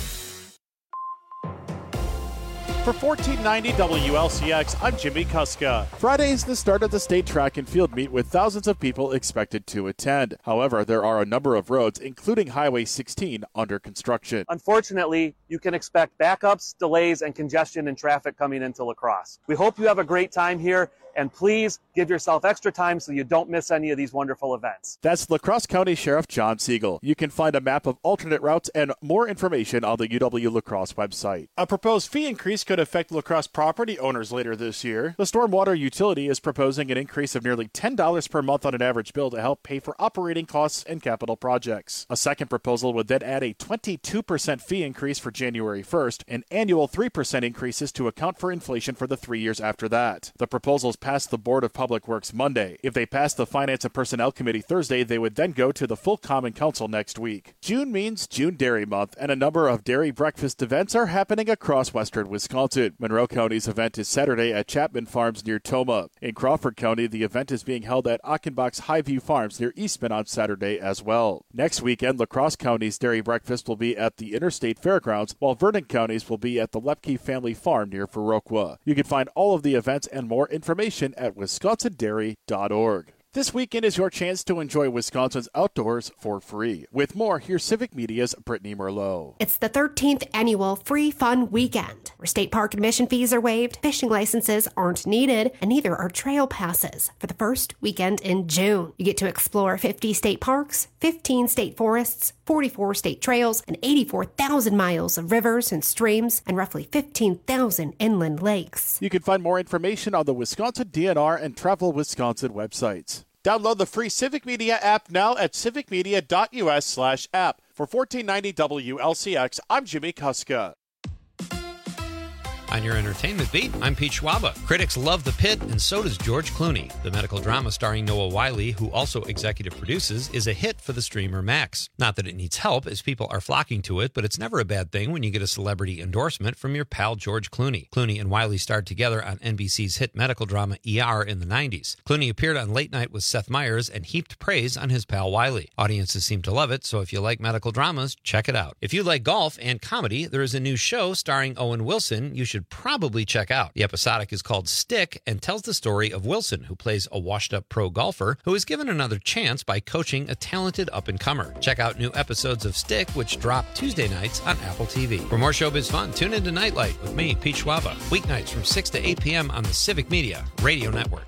For fourteen ninety W L C X, I'm Jimmy Kuska. Friday is the start of the state track and field meet with thousands of people expected to attend. However, there are a number of roads, including Highway sixteen, under construction. Unfortunately, you can expect backups, delays, and congestion in traffic coming into La Crosse. We hope you have a great time here, and please give yourself extra time so you don't miss any of these wonderful events. That's La Crosse County Sheriff John Siegel. You can find a map of alternate routes and more information on the U W La Crosse website. A proposed fee increase could affect La Crosse property owners later this year. The stormwater utility is proposing an increase of nearly ten dollars per month on an average bill to help pay for operating costs and capital projects. A second proposal would then add a twenty-two percent fee increase for January first and annual three percent increases to account for inflation for the three years after that. The proposals passed the Board of Public Works Monday. If they pass the Finance and Personnel Committee Thursday, they would then go to the full Common Council next week. June means June Dairy Month, and a number of dairy breakfast events are happening across western Wisconsin. Monroe County's event is Saturday at Chapman Farms near Tomah. In Crawford County, the event is being held at Achenbach's Highview Farms near Eastman on Saturday as well. Next weekend, La Crosse County's dairy breakfast will be at the Interstate Fairgrounds, while Vernon County's will be at the Lepke Family Farm near Viroqua. You can find all of the events and more information at wisconsin dairy dot org. This weekend is your chance to enjoy Wisconsin's outdoors for free. With more, here's Civic Media's Brittany Merlot. It's the thirteenth annual Free Fun Weekend, where state park admission fees are waived, fishing licenses aren't needed, and neither are trail passes for the first weekend in June. You get to explore fifty state parks, fifteen state forests, forty-four state trails, and eighty-four thousand miles of rivers and streams, and roughly fifteen thousand inland lakes. You can find more information on the Wisconsin D N R and Travel Wisconsin websites. Download the free Civic Media app now at civic media dot U S slash app. For fourteen ninety W L C X, I'm Jimmy Kuska. On your entertainment beat, I'm Pete Schwaba. Critics love The Pit, and so does George Clooney. The medical drama starring Noah Wiley, who also executive produces, is a hit for the streamer Max. Not that it needs help, as people are flocking to it, but it's never a bad thing when you get a celebrity endorsement from your pal George Clooney. Clooney and Wiley starred together on N B C's hit medical drama E R in the nineties. Clooney appeared on Late Night with Seth Meyers and heaped praise on his pal Wiley. Audiences seem to love it, so if you like medical dramas, check it out. If you like golf and comedy, there is a new show starring Owen Wilson you should probably check out. The episodic is called Stick and tells the story of Wilson, who plays a washed-up pro golfer who is given another chance by coaching a talented up-and-comer. Check out new episodes of Stick, which drop Tuesday nights on Apple T V. For more showbiz fun, tune into Nightlight with me, Pete Schwaba, weeknights from six to eight p.m. on the Civic Media Radio Network.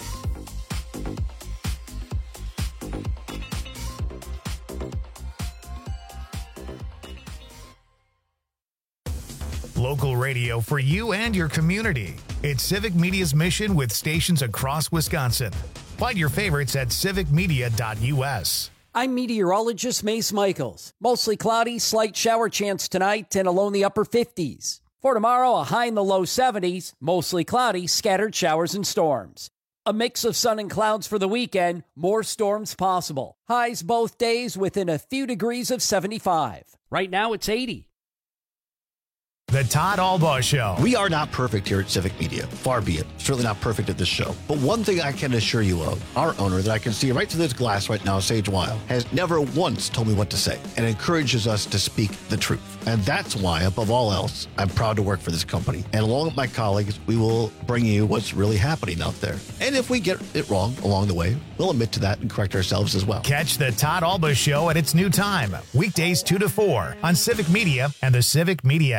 Local radio for you and your community. It's Civic Media's mission with stations across Wisconsin. Find your favorites at civic media dot U S. I'm meteorologist Mace Michaels. Mostly cloudy, slight shower chance tonight and a low in the upper fifties. For tomorrow, a high in the low seventies, mostly cloudy, scattered showers and storms. A mix of sun and clouds for the weekend, more storms possible. Highs both days within a few degrees of seventy-five. Right now it's eighty. The Todd Albaugh Show. We are not perfect here at Civic Media. Far be it. Certainly not perfect at this show. But one thing I can assure you of, our owner that I can see right through this glass right now, Sage Weil, has never once told me what to say and encourages us to speak the truth. And that's why, above all else, I'm proud to work for this company. And along with my colleagues, we will bring you what's really happening out there. And if we get it wrong along the way, we'll admit to that and correct ourselves as well. Catch the Todd Albaugh Show at its new time, weekdays two to four on Civic Media and the Civic Media app.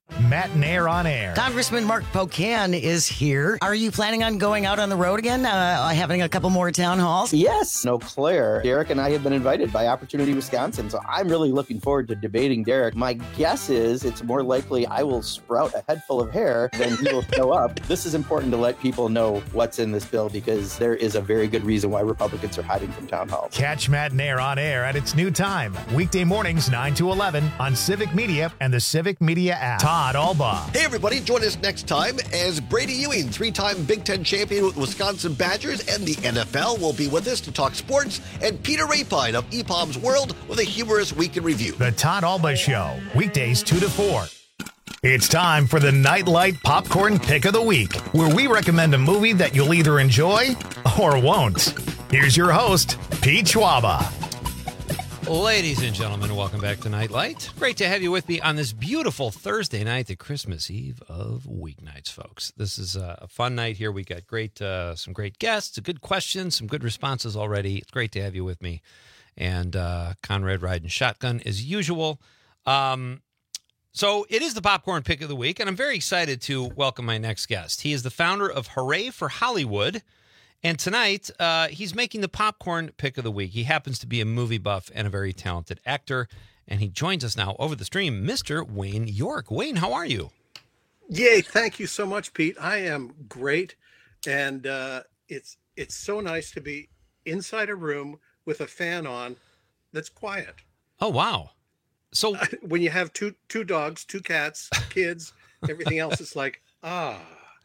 Matt and Air on Air. Congressman Mark Pocan is here. Are you planning on going out on the road again, uh, having a couple more town halls? Yes, Eau Claire. Derek and I have been invited by Opportunity Wisconsin, so I'm really looking forward to debating Derek. My guess is it's more likely I will sprout a head full of hair than he will show up. This is important to let people know what's in this bill because there is a very good reason why Republicans are hiding from town halls. Catch Matt and Air on Air at its new time, weekday mornings nine to eleven on Civic Media and the Civic Media app. Todd Albaugh. Hey, everybody, join us next time as Brady Ewing, three-time Big Ten champion with Wisconsin Badgers and the N F L, will be with us to talk sports, and Peter Rapine of E P O M's World with a humorous week in review. The Todd Albaugh Show, weekdays two to four. It's time for the Nightlight Popcorn Pick of the Week, where we recommend a movie that you'll either enjoy or won't. Here's your host, Pete Schwaba. Ladies and gentlemen, welcome back to Nightlight. Great to have you with me on this beautiful Thursday night, the Christmas Eve of weeknights, folks. This is a fun night here. We got great, uh, some great guests, a good questions, some good responses already. It's great to have you with me. And uh, Conrad riding shotgun as usual. Um, so it is the Popcorn Pick of the Week, and I'm very excited to welcome my next guest. He is the founder of Hooray for Hollywood. And tonight, uh, he's making the popcorn pick of the week. He happens to be a movie buff and a very talented actor. And he joins us now over the stream, Mister Wayne York. Wayne, how are you? Yay, thank you so much, Pete. I am great. And uh, it's it's so nice to be inside a room with a fan on that's quiet. Oh, wow. So when you have two two dogs, two cats, kids, everything else is like, ah.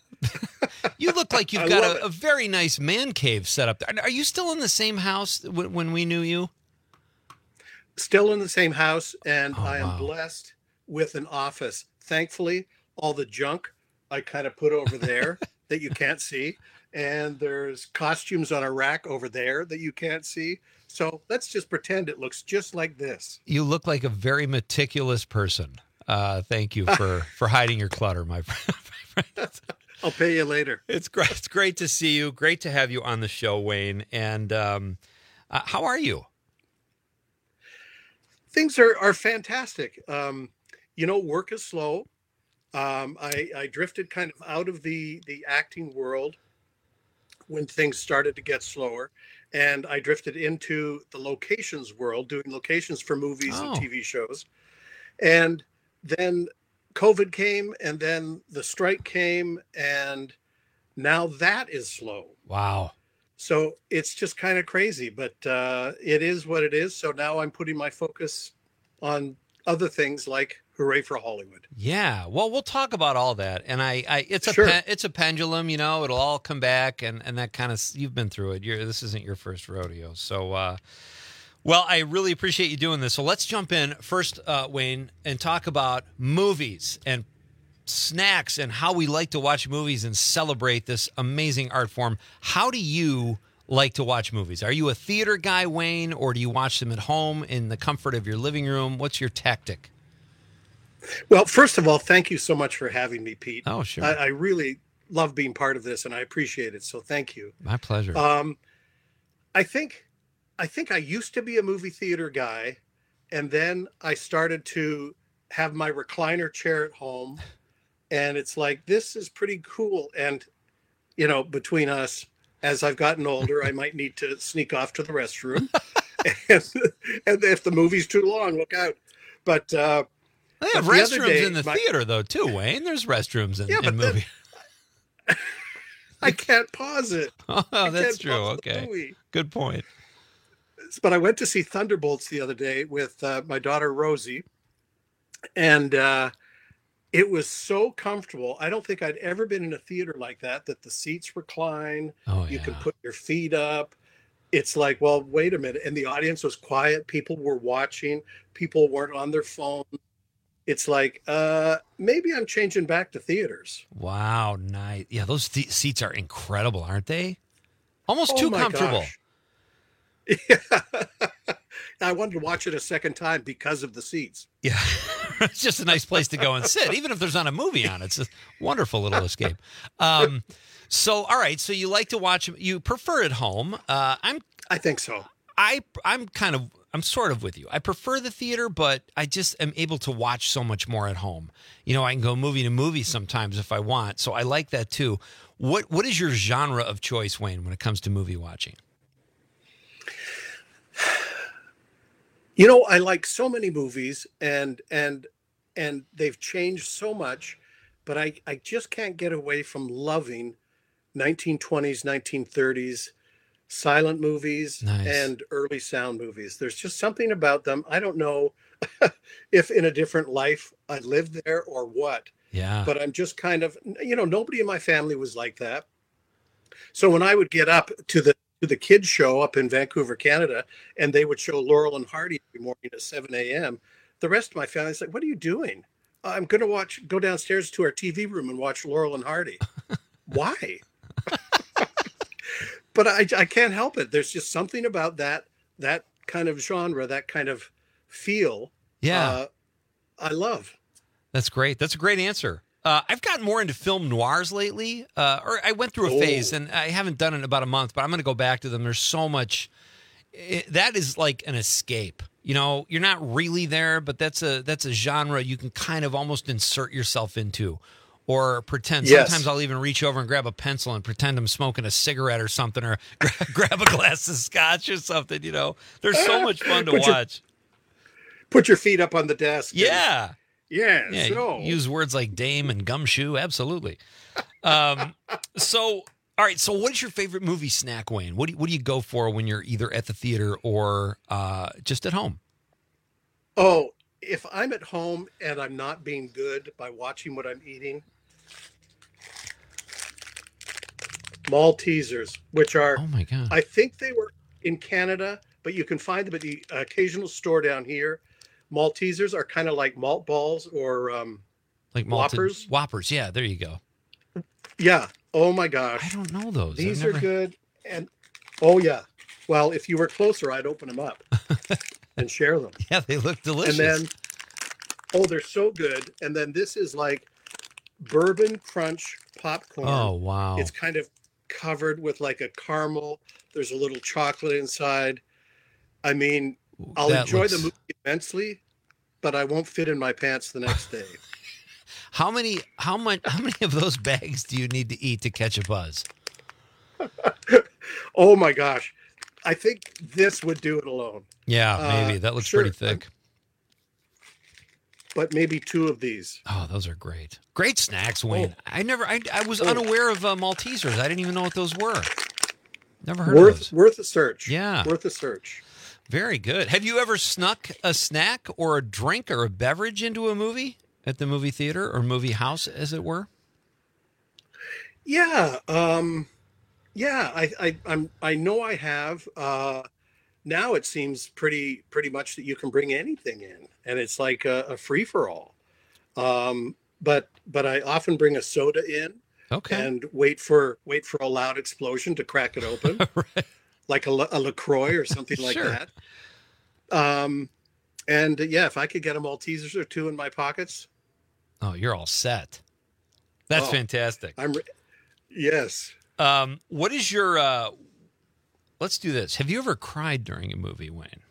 You look like you've got a, a very nice man cave set up there. Are you still in the same house when, when we knew you? Still in the same house, and oh, I am wow. blessed with an office. Thankfully, all the junk I kind of put over there that you can't see, and there's costumes on a rack over there that you can't see. So let's just pretend it looks just like this. You look like a very meticulous person. Uh, thank you for, for hiding your clutter, my friend. I'll pay you later. It's great. It's great to see you. Great to have you on the show, Wayne. And um, uh, how are you? Things are, are fantastic. Um, you know, work is slow. Um, I, I drifted kind of out of the, the acting world when things started to get slower. And I drifted into the locations world, doing locations for movies Oh. and T V shows. And then COVID came, and then the strike came, and now that is slow. Wow. So it's just kind of crazy, but uh, it is what it is. So now I'm putting my focus on other things like Hooray for Hollywood. Yeah. Well, we'll talk about all that. And I, I it's a Sure. pe- it's a pendulum, you know, it'll all come back, and, and that kind of, you've been through it. You're, this isn't your first rodeo. So, uh, well, I really appreciate you doing this. So let's jump in first, uh, Wayne, and talk about movies and snacks and how we like to watch movies and celebrate this amazing art form. How do you like to watch movies? Are you a theater guy, Wayne, or do you watch them at home in the comfort of your living room? What's your tactic? Well, first of all, thank you so much for having me, Pete. Oh, sure. I, I really love being part of this, and I appreciate it. So thank you. My pleasure. Um, I think, I think I used to be a movie theater guy, and then I started to have my recliner chair at home, and it's like, this is pretty cool. And, you know, between us, as I've gotten older, I might need to sneak off to the restroom. and, and if the movie's too long, look out. But uh, They have but the other restrooms day, in the my- theater, though, too, Wayne. There's restrooms in, Yeah, in but then- movie. I can't pause it. Oh, I that's can't true. pause the Okay. movie. Good point. But I went to see Thunderbolts the other day with uh, my daughter Rosie, and uh, it was so comfortable. I don't think I'd ever been in a theater like that, that the seats recline. Oh, you yeah. can put your feet up. It's like, well, wait a minute. And the audience was quiet. People were watching. People weren't on their phone. It's like, uh, maybe I'm changing back to theaters. Wow, nice. Yeah, those th- seats are incredible, aren't they? Almost Oh too my comfortable. gosh. Yeah. I wanted to watch it a second time because of the seats. Yeah, it's just a nice place to go and sit, even if there's not a movie on. It's a wonderful little escape. Um, so, all right, so you like to watch. You prefer at home. Uh, I'm. I think so. I I'm kind of I'm sort of with you. I prefer the theater, but I just am able to watch so much more at home. You know, I can go movie to movie sometimes if I want. So I like that too. What What is your genre of choice, Wayne, when it comes to movie watching? You know, I like so many movies, and and and they've changed so much, but I, I just can't get away from loving nineteen twenties, nineteen thirties silent movies Nice. and early sound movies. There's just something about them. I don't know if in a different life I lived there or what, Yeah. but I'm just kind of, you know, nobody in my family was like that. So when I would get up to the to the kids show up in Vancouver, Canada, and they would show Laurel and Hardy every morning at seven a.m., the rest of my family's like, what are you doing? I'm going to watch, go downstairs to our T V room and watch Laurel and Hardy. Why? But I, I can't help it. There's just something about that, that kind of genre, that kind of feel. Yeah. Uh, I love. That's great. That's a great answer. Uh, I've gotten more into film noirs lately, uh, or I went through a Oh. phase, and I haven't done it in about a month, but I'm going to go back to them. There's so much. It, that is like an escape. You know, you're not really there, but that's a that's a genre you can kind of almost insert yourself into, or pretend. Yes. Sometimes I'll even reach over and grab a pencil and pretend I'm smoking a cigarette or something, or gra- grab a glass of scotch or something. You know, there's so much fun to Put your- watch. Put your feet up on the desk. and- Yeah. Yeah. Yeah, so. use words like dame and gumshoe. Absolutely. Um, so, all right. So, what is your favorite movie snack, Wayne? What do you, what do you go for when you're either at the theater or uh, just at home? Oh, if I'm at home and I'm not being good by watching what I'm eating, Maltesers, which are, oh my god, I think they were in Canada, but you can find them at the occasional store down here. Maltesers are kind of like malt balls or um, Like malted, Whoppers. Whoppers. Yeah, there you go. Yeah. Oh my gosh. I don't know those. These I've are never- good. And oh yeah. Well, if you were closer, I'd open them up and share them. Yeah, they look delicious. And then, oh, they're so good. And then this is like bourbon crunch popcorn. Oh, wow. It's kind of covered with like a caramel. There's a little chocolate inside. I mean, I'll that enjoy looks- the movie immensely, but I won't fit in my pants the next day. How many? How much? How many of those bags do you need to eat to catch a buzz? Oh my gosh. I think this would do it alone. Yeah, Uh, maybe that looks sure. pretty thick. But maybe two of these. Oh, those are great. Great snacks, Wayne. Oh. I never. I, I was Oh. unaware of uh, Maltesers. I didn't even know what those were. Never heard of Worth those. worth a search. Yeah. Worth a search. Very good. Have you ever snuck a snack or a drink or a beverage into a movie at the movie theater or movie house, as it were? Yeah. Um yeah, I I I'm I know I have. Uh now it seems pretty pretty much that you can bring anything in and it's like a, a free for all. Um but but I often bring a soda in. Okay. And wait for wait for a loud explosion to crack it open. Right. Like a, La- a LaCroix or something like Sure. that. Um, and uh, yeah, if I could get a Maltesers or two in my pockets, Oh, you're all set. That's Oh, fantastic. I'm re- yes. Um, what is your? Uh, let's do this. Have you ever cried during a movie, Wayne?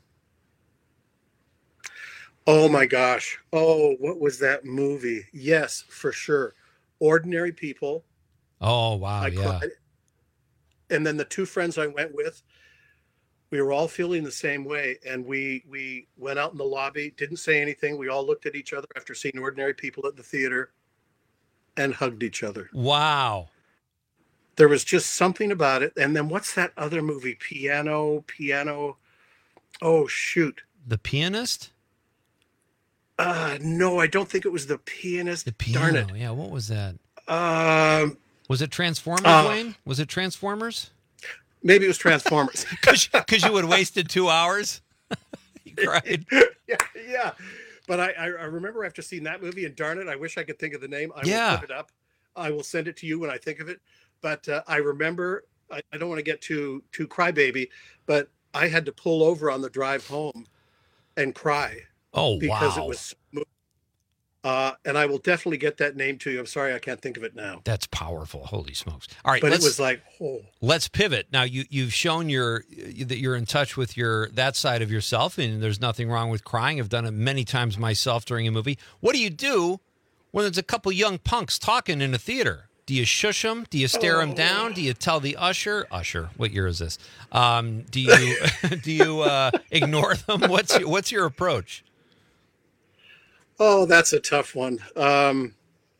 Oh my gosh. Oh, what was that movie? Yes, for sure. Ordinary People. Oh wow, I yeah. cried. And then the two friends I went with, we were all feeling the same way. And we we went out in the lobby, didn't say anything. We all looked at each other after seeing Ordinary People at the theater and hugged each other. Wow. There was just something about it. And then what's that other movie? Piano, Piano. Oh, shoot. The Pianist. Uh, no, I don't think it was The Pianist. The Darn piano. it. Yeah. What was that? Um, Was it Transformers, Uh, Wayne? Was it Transformers? maybe it was Transformers. Because you had wasted two hours. You cried. yeah, yeah. But I, I, I remember after seeing that movie, and darn it, I wish I could think of the name. I Yeah. will put it up. I will send it to you when I think of it. But uh, I remember, I, I don't want to get too too crybaby, but I had to pull over on the drive home and cry Oh because wow. it was so mo- Uh, and I will definitely get that name to you. I'm sorry, I can't think of it now. That's powerful. Holy smokes! All right, but let's, it was like, oh. Let's pivot now. You you've shown your that you're in touch with your that side of yourself, and there's nothing wrong with crying. I've done it many times myself during a movie. What do you do when there's a couple young punks talking in a theater? Do you shush them? Do you stare oh. them down? Do you tell the usher? Usher, what year is this? Um, do you do you uh, ignore them? What's your, what's your approach? Oh, that's a tough one. Um,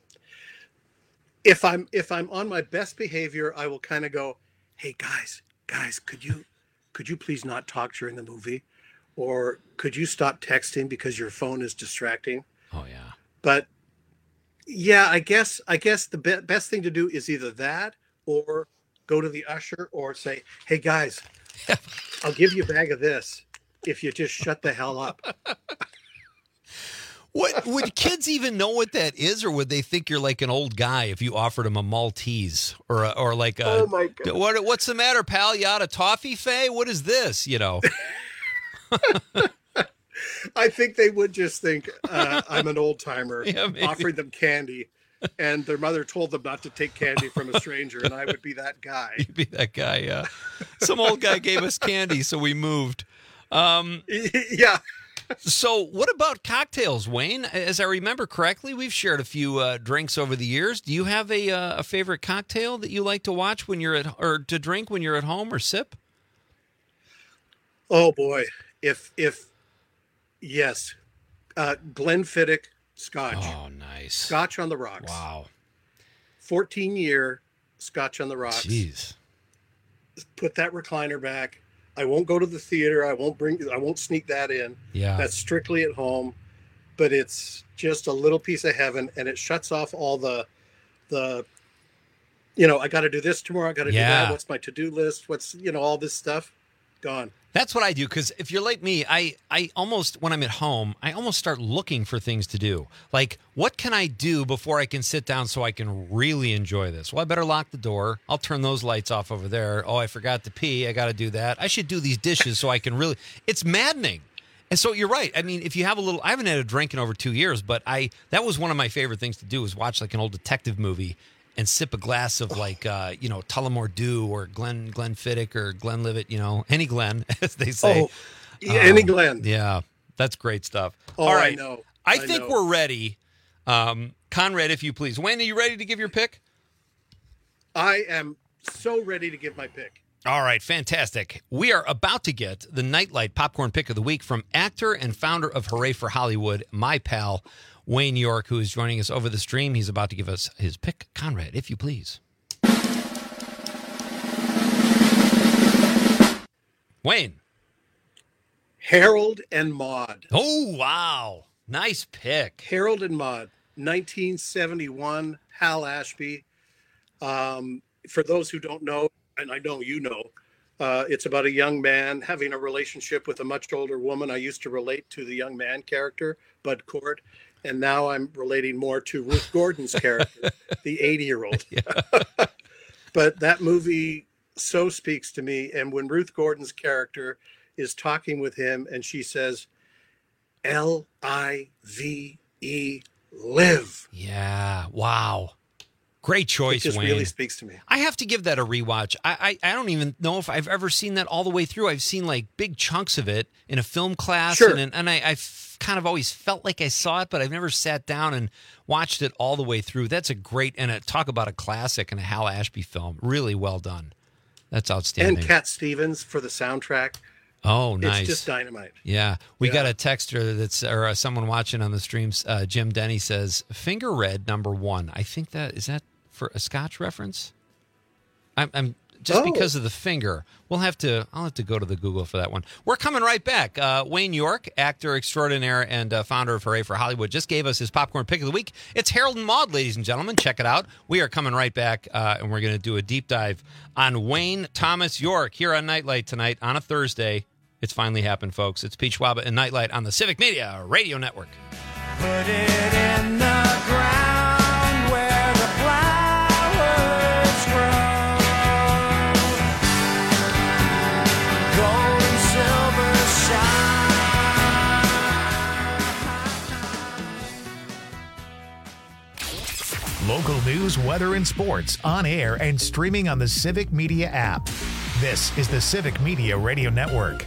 if I'm if I'm on my best behavior, I will kind of go, "Hey guys, guys, could you could you please not talk during the movie, or could you stop texting because your phone is distracting?" Oh yeah. But yeah, I guess I guess the be- best thing to do is either that or go to the usher or say, "Hey guys, I'll give you a bag of this if you just shut the hell up." What would kids even know what that is, or would they think you're like an old guy if you offered them a Maltese or a, or like a, oh my God. What what's the matter, pal? You out of toffee, Faye? What is this? You know. I think they would just think uh, I'm an old timer yeah, offering them candy, and their mother told them not to take candy from a stranger, and I would be that guy. You'd be that guy, yeah. Some old guy gave us candy, so we moved. Um, yeah. So what about cocktails, Wayne? As I remember correctly, we've shared a few uh, drinks over the years. Do you have a uh, a favorite cocktail that you like to watch when you're at or to drink when you're at home or sip? Oh boy, if if yes, uh, Glenfiddich Scotch. Oh, nice. Scotch on the rocks. Wow. fourteen year Scotch on the rocks. Jeez. Put that recliner back. I won't go to the theater. I won't bring, I won't sneak that in. Yeah. That's strictly at home, but it's just a little piece of heaven, and it shuts off all the, the, you know, I got to do this tomorrow. I got to yeah. do that. What's my to-do list? What's, you know, all this stuff gone. That's what I do, because if you're like me, I, I almost, when I'm at home, I almost start looking for things to do. Like, what can I do before I can sit down so I can really enjoy this? Well, I better lock the door. I'll turn those lights off over there. Oh, I forgot to pee. I got to do that. I should do these dishes so I can really... It's maddening. And so you're right. I mean, if you have a little... I haven't had a drink in over two years, but I that was one of my favorite things to do, is watch like an old detective movie and sip a glass of like, uh, you know, Tullamore Dew or Glen Glenfiddich or Glenlivet, you know, any Glen, as they say. Oh, yeah, any Glen. Yeah, that's great stuff. Oh, All right. I know. I, I think know. we're ready. Um, Conrad, if you please. Wayne, are you ready to give your pick? I am so ready to give my pick. All right, fantastic. We are about to get the Nightlight Popcorn Pick of the Week from actor and founder of Hooray for Hollywood, my pal, Wayne York, who is joining us over the stream. He's about to give us his pick. Conrad, if you please. Wayne. Harold and Maude. Oh, wow. Nice pick. Harold and Maude, nineteen seventy-one, Hal Ashby. Um, for those who don't know, and I know you know, uh, it's about a young man having a relationship with a much older woman. I used to relate to the young man character, Bud Cort, and now I'm relating more to Ruth Gordon's character, the eighty-year-old. But that movie so speaks to me. And when Ruth Gordon's character is talking with him and she says, L I V E, live. Yeah, wow. Great choice, It just Wayne. really speaks to me. I have to give that a rewatch. I, I I don't even know if I've ever seen that all the way through. I've seen like big chunks of it in a film class, Sure. and and I, I've kind of always felt like I saw it, but I've never sat down and watched it all the way through. That's a great, and a, talk about a classic and a Hal Ashby film. Really well done. That's outstanding. And Cat Stevens for the soundtrack. Oh, nice. It's just dynamite. Yeah. We Yeah. got a texter that's, or uh, someone watching on the streams, uh, Jim Denny says, Finger Red number one. I think that, is that for a Scotch reference? I'm, I'm just Oh. because of the finger. We'll have to, I'll have to go to the Google for that one. We're coming right back. Uh, Wayne York, actor extraordinaire and uh, founder of Hooray for Hollywood, just gave us his popcorn pick of the week. It's Harold and Maude, ladies and gentlemen. Check it out. We are coming right back, uh, and we're going to do a deep dive on Wayne Thomas York here on Nightlight tonight on a Thursday. It's finally happened, folks. It's Peach Waba and Nightlight on the Civic Media Radio Network. Put it in the ground where the flowers grow. Gold and silver shine. Local news, weather, and sports on air and streaming on the Civic Media app. This is the Civic Media Radio Network.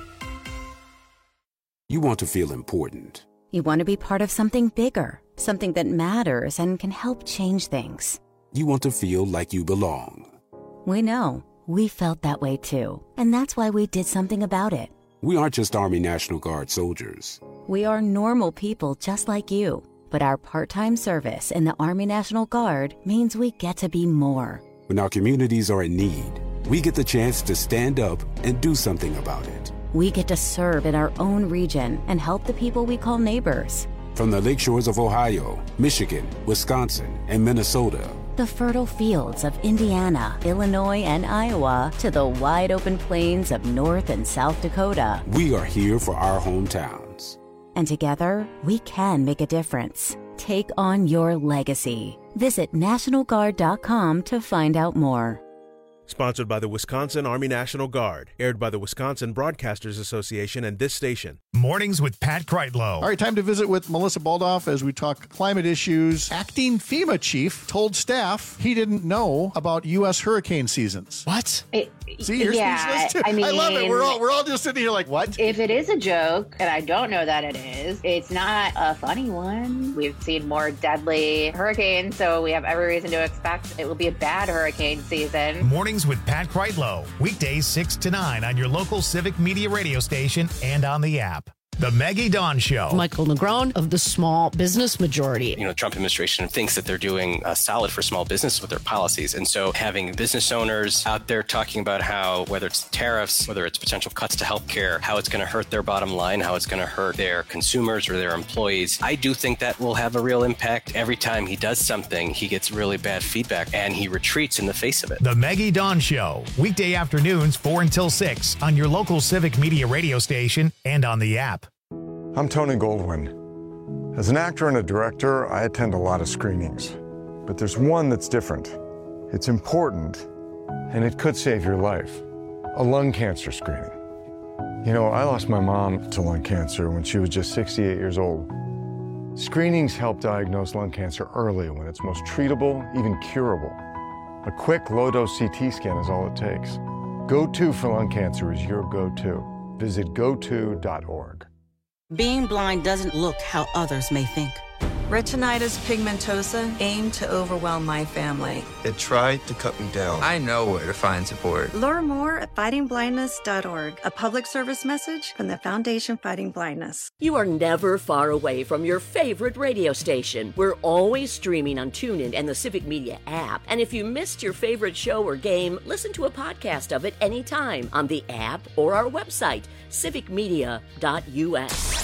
You want to feel important. You want to be part of something bigger, something that matters and can help change things. You want to feel like you belong. We know. We felt that way too. And that's why we did something about it. We aren't just Army National Guard soldiers. We are normal people just like you. But our part-time service in the Army National Guard means we get to be more. When our communities are in need, we get the chance to stand up and do something about it. We get to serve in our own region and help the people we call neighbors. From the lakeshores of Ohio, Michigan, Wisconsin, and Minnesota. The fertile fields of Indiana, Illinois, and Iowa to the wide open plains of North and South Dakota. We are here for our hometowns. And together, we can make a difference. Take on your legacy. Visit National Guard dot com to find out more. Sponsored by the Wisconsin Army National Guard. Aired by the Wisconsin Broadcasters Association and this station. Mornings with Pat Kreitlow. All right, time to visit with Melissa Baldoff as we talk climate issues. Acting FEMA chief told staff he didn't know about U S hurricane seasons. What? It, See, you're yeah, speechless too. I mean, I love it. We're all we're all just sitting here like, what? If it is a joke, and I don't know that it is, it's not a funny one. We've seen more deadly hurricanes, so we have every reason to expect it will be a bad hurricane season. Mornings with Pat Kreitlow. Weekdays six to nine on your local Civic Media radio station and on the app. The Maggie Dawn Show. Michael Negron of the Small Business Majority. You know, Trump administration thinks that they're doing uh, solid for small business with their policies. And so having business owners out there talking about how, whether it's tariffs, whether it's potential cuts to healthcare, how it's going to hurt their bottom line, how it's going to hurt their consumers or their employees. I do think that will have a real impact. Every time he does something, he gets really bad feedback and he retreats in the face of it. The Maggie Dawn Show. Weekday afternoons, four until six on your local Civic Media radio station and on the app. I'm Tony Goldwyn. As an actor and a director, I attend a lot of screenings. But there's one that's different. It's important, and it could save your life. A lung cancer screening. You know, I lost my mom to lung cancer when she was just sixty-eight years old. Screenings help diagnose lung cancer early when it's most treatable, even curable. A quick, low-dose C T scan is all it takes. Go To for lung cancer is your go-to. Visit go to dot org. Being blind doesn't look how others may think. Retinitis pigmentosa aimed to overwhelm my family. It tried to cut me down. I know where to find support. Learn more at fighting blindness dot org, a public service message from the Foundation Fighting Blindness. You are never far away from your favorite radio station. We're always streaming on TuneIn and the Civic Media app. And if you missed your favorite show or game, listen to a podcast of it anytime on the app or our website, civic media dot u s.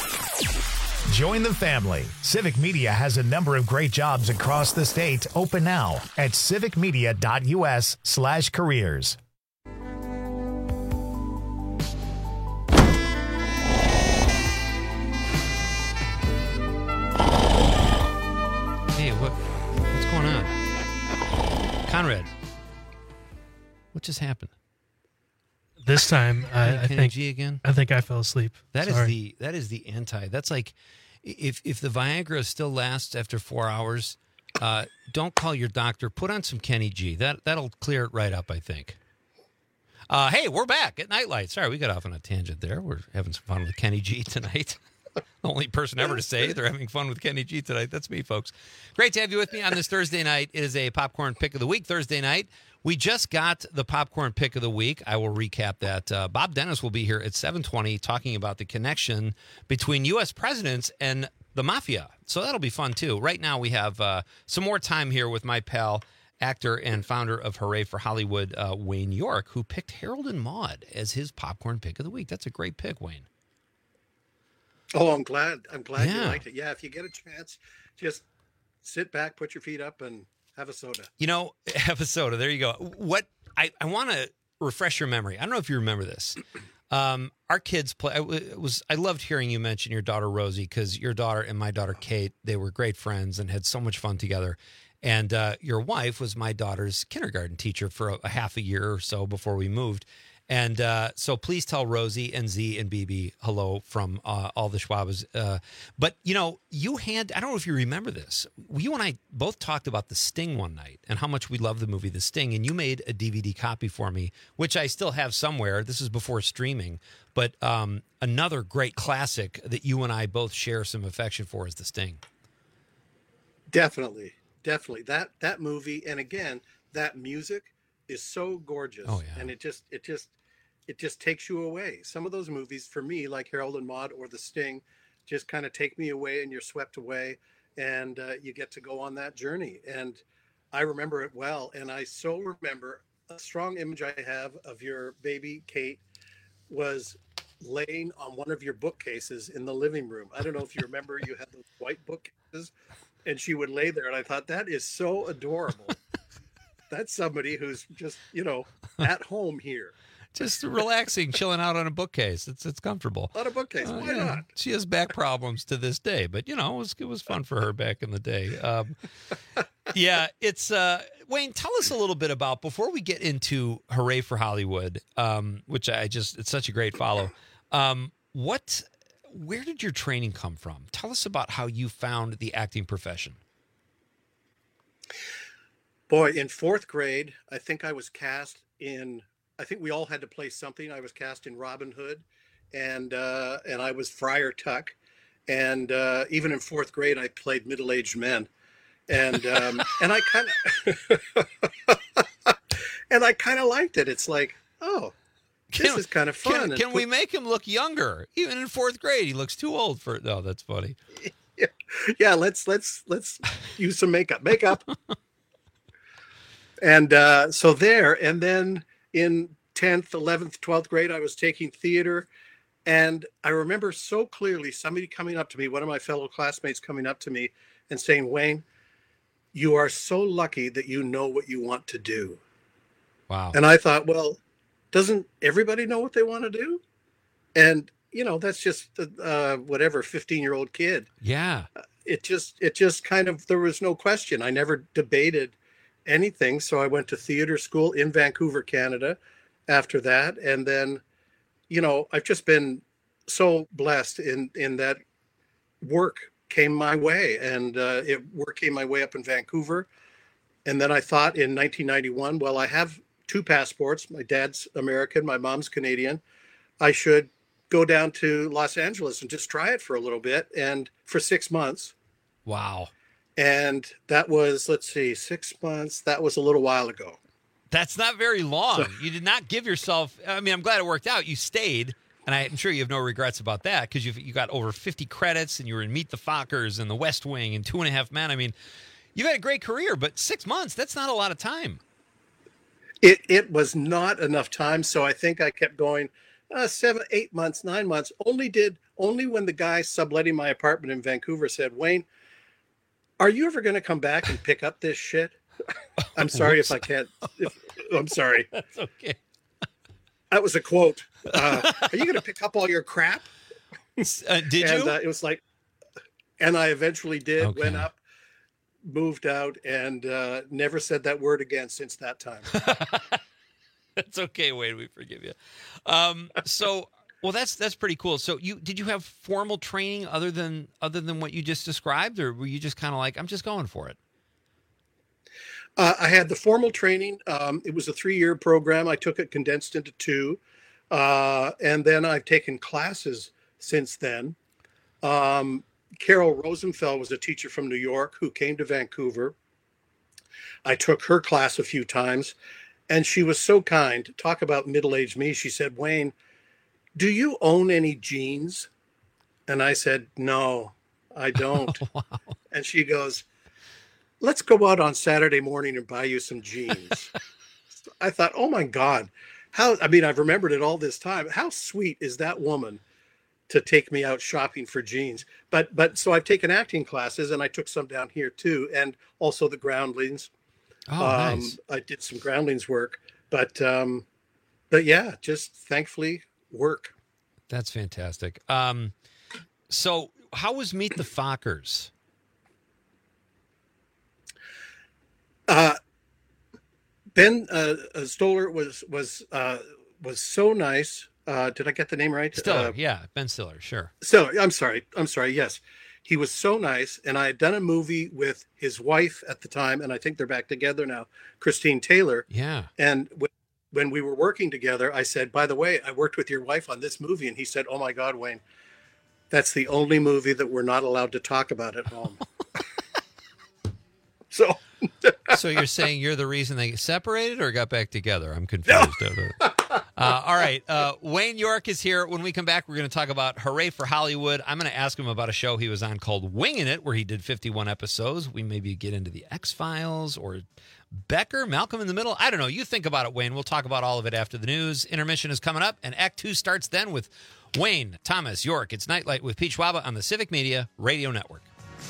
Join the family. Civic Media has a number of great jobs across the state open now at civic media dot u s slash careers. Hey, what, what's going on? Conrad, what just happened? This time, I, I Kenny think G again. I think I fell asleep. That is Sorry. the that is the anti. That's like if if the Viagra still lasts after four hours, uh, don't call your doctor. Put on some Kenny G. That that'll clear it right up, I think. Uh, hey, we're back at Nightlight. Sorry, we got off on a tangent there. We're having some fun with Kenny G tonight. The only person ever to say they're having fun with Kenny G tonight. That's me, folks. Great to have you with me on this Thursday night. It is a popcorn pick of the week. Thursday night. We just got the popcorn pick of the week. I will recap that. Uh, Bob Dennis will be here at seven twenty talking about the connection between U S presidents and the mafia. So that'll be fun, too. Right now we have uh, some more time here with my pal, actor and founder of Hooray for Hollywood, uh, Wayne York, who picked Harold and Maude as his popcorn pick of the week. That's a great pick, Wayne. Oh, I'm glad. I'm glad Yeah. you liked it. Yeah, if you get a chance, just sit back, put your feet up, and have a soda. You know, have a soda. There you go. What I, I want to refresh your memory. I don't know if you remember this. Um, our kids play. I it was. I loved hearing you mention your daughter Rosie because your daughter and my daughter Kate, they were great friends and had so much fun together. And uh, your wife was my daughter's kindergarten teacher for a, a half a year or so before we moved. And uh, so please tell Rosie and Z and B B hello from uh, all the Schwabas. Uh, but, you know, you had, I don't know if you remember this. You and I both talked about The Sting one night and how much we love the movie The Sting. And you made a D V D copy for me, which I still have somewhere. This is before streaming. But um, another great classic that you and I both share some affection for is The Sting. Definitely. Definitely. That that movie, and again, that music is so gorgeous. Oh, yeah. And it just, it just, it just takes you away. Some of those movies for me, like Harold and Maude or The Sting, just kind of take me away, and you're swept away, and uh, you get to go on that journey. And I remember it well. And I so remember a strong image I have of your baby, Kate, was laying on one of your bookcases in the living room. I don't know if you remember, you had those white bookcases, and she would lay there. And I thought, that is so adorable. That's somebody who's just, you know, at home here. Just relaxing, chilling out on a bookcase. It's it's comfortable. On a bookcase, Uh, why yeah. not? She has back problems to this day, but you know, it was it was fun for her back in the day. Um, yeah, it's uh, Wayne. Tell us a little bit about, before we get into Hooray for Hollywood, um, which I just it's such a great follow. Um, what, where did your training come from? Tell us about how you found the acting profession. Boy, in fourth grade, I think I was cast in, I think we all had to play something. I was cast in Robin Hood, and uh, and I was Friar Tuck. And uh, even in fourth grade, I played middle-aged men. And um, and I kind of and I kind of liked it. It's like, oh, this Can- is kind of fun. Can, And can we put- make him look younger? Even in fourth grade, he looks too old for. No, that's funny. yeah, yeah, let's let's let's use some makeup. Makeup. And uh, so there, and then in tenth, eleventh, twelfth grade, I was taking theater. And I remember so clearly somebody coming up to me, one of my fellow classmates coming up to me and saying, Wayne, you are so lucky that you know what you want to do. Wow. And I thought, well, doesn't everybody know what they want to do? And, you know, that's just, uh, whatever, fifteen-year-old kid. Yeah. It just, it just kind of, there was no question. I never debated anything. So I went to theater school in Vancouver, Canada after that. And then, you know, I've just been so blessed in, in that work came my way, and uh, it work came my way up in Vancouver. And then I thought in nineteen ninety-one, well, I have two passports. My dad's American, my mom's Canadian. I should go down to Los Angeles and just try it for a little bit, and for six months. Wow. And that was, let's see, six months. That was a little while ago. That's not very long. So- You did not give yourself. I mean, I'm glad it worked out. You stayed, and I'm sure you have no regrets about that, because you you got over fifty credits, and you were in Meet the Fockers and The West Wing and Two and a Half Men. I mean, you've had a great career, but six months—that's not a lot of time. It it was not enough time, so I think I kept going uh, seven, eight months, nine months. Only did only when the guy subletting my apartment in Vancouver said, "Wayne, are you ever going to come back and pick up this shit?" I'm sorry if I can't. If, I'm sorry. That's okay. That was a quote. Uh, are you going to pick up all your crap? Uh, did and, you? Uh, it was like, and I eventually did. Okay. Went up, moved out, and uh, never said that word again since that time. That's okay, Wayne. We forgive you. Um, so, well, that's that's pretty cool. So, you did you have formal training other than other than what you just described, or were you just kind of like, I'm just going for it? Uh, I had the formal training. Um, it was a three-year program. I took it condensed into two. Uh, and then I've taken classes since then. Um, Carol Rosenfeld was a teacher from New York who came to Vancouver. I took her class a few times, and she was so kind. Talk about middle-aged me. She said, Wayne, do you own any jeans? And I said, no, I don't. Wow. And she goes, let's go out on Saturday morning and buy you some jeans. I thought, oh my God, how, I mean, I've remembered it all this time. How sweet is that woman to take me out shopping for jeans? But, but so I've taken acting classes, and I took some down here too. And also the groundlings. Oh, um, nice. I did some groundlings work, but, um, but yeah, just thankfully work. That's fantastic. Um, so how was Meet the Fockers? Uh, Ben uh, uh, Stoller was was uh, was so nice. Uh, did I get the name right? Stiller, uh, yeah, Ben Stiller, sure. Stiller, I'm sorry. I'm sorry. Yes. He was so nice. And I had done a movie with his wife at the time, and I think they're back together now, Christine Taylor. Yeah. And w- when we were working together, I said, by the way, I worked with your wife on this movie. And he said, oh my God, Wayne, that's the only movie that we're not allowed to talk about at home. so. So you're saying you're the reason they separated or got back together? I'm confused. No. Uh, all right. Uh, Wayne York is here. When we come back, we're going to talk about Hooray for Hollywood. I'm going to ask him about a show he was on called Winging It, where he did fifty-one episodes. We maybe get into the X-Files or Becker, Malcolm in the Middle. I don't know. You think about it, Wayne. We'll talk about all of it after the news. Intermission is coming up, and Act Two starts then with Wayne, Thomas, York. It's Nightlight with Pete Schwaba on the Civic Media Radio Network.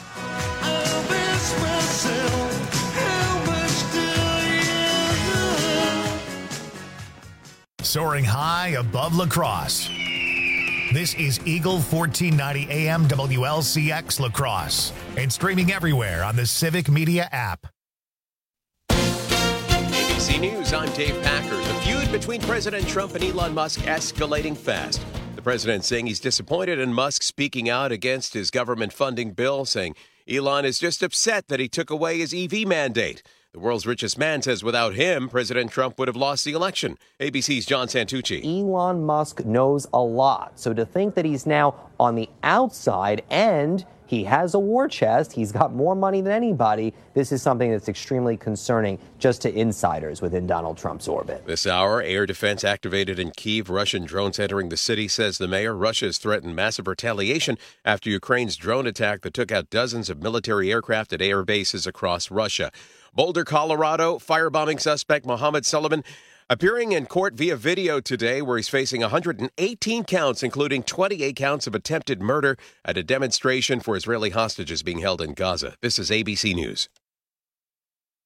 Soaring high above La Crosse. This is Eagle fourteen ninety A M W L C X La Crosse and streaming everywhere on the Civic Media app. A B C News, I'm Dave Packer. The feud between President Trump and Elon Musk escalating fast. The president saying he's disappointed in Musk speaking out against his government funding bill, saying Elon is just upset that he took away his E V mandate. The world's richest man says without him, President Trump would have lost the election. A B C's John Santucci. Elon Musk knows a lot. So to think that he's now on the outside and he has a war chest, he's got more money than anybody, this is something that's extremely concerning just to insiders within Donald Trump's orbit. This hour, air defense activated in Kyiv. Russian drones entering the city, says the mayor. Russia has threatened massive retaliation after Ukraine's drone attack that took out dozens of military aircraft at air bases across Russia. Boulder, Colorado, firebombing suspect Mohammed Sullivan appearing in court via video today, where he's facing one hundred eighteen counts, including twenty-eight counts of attempted murder at a demonstration for Israeli hostages being held in Gaza. This is A B C News.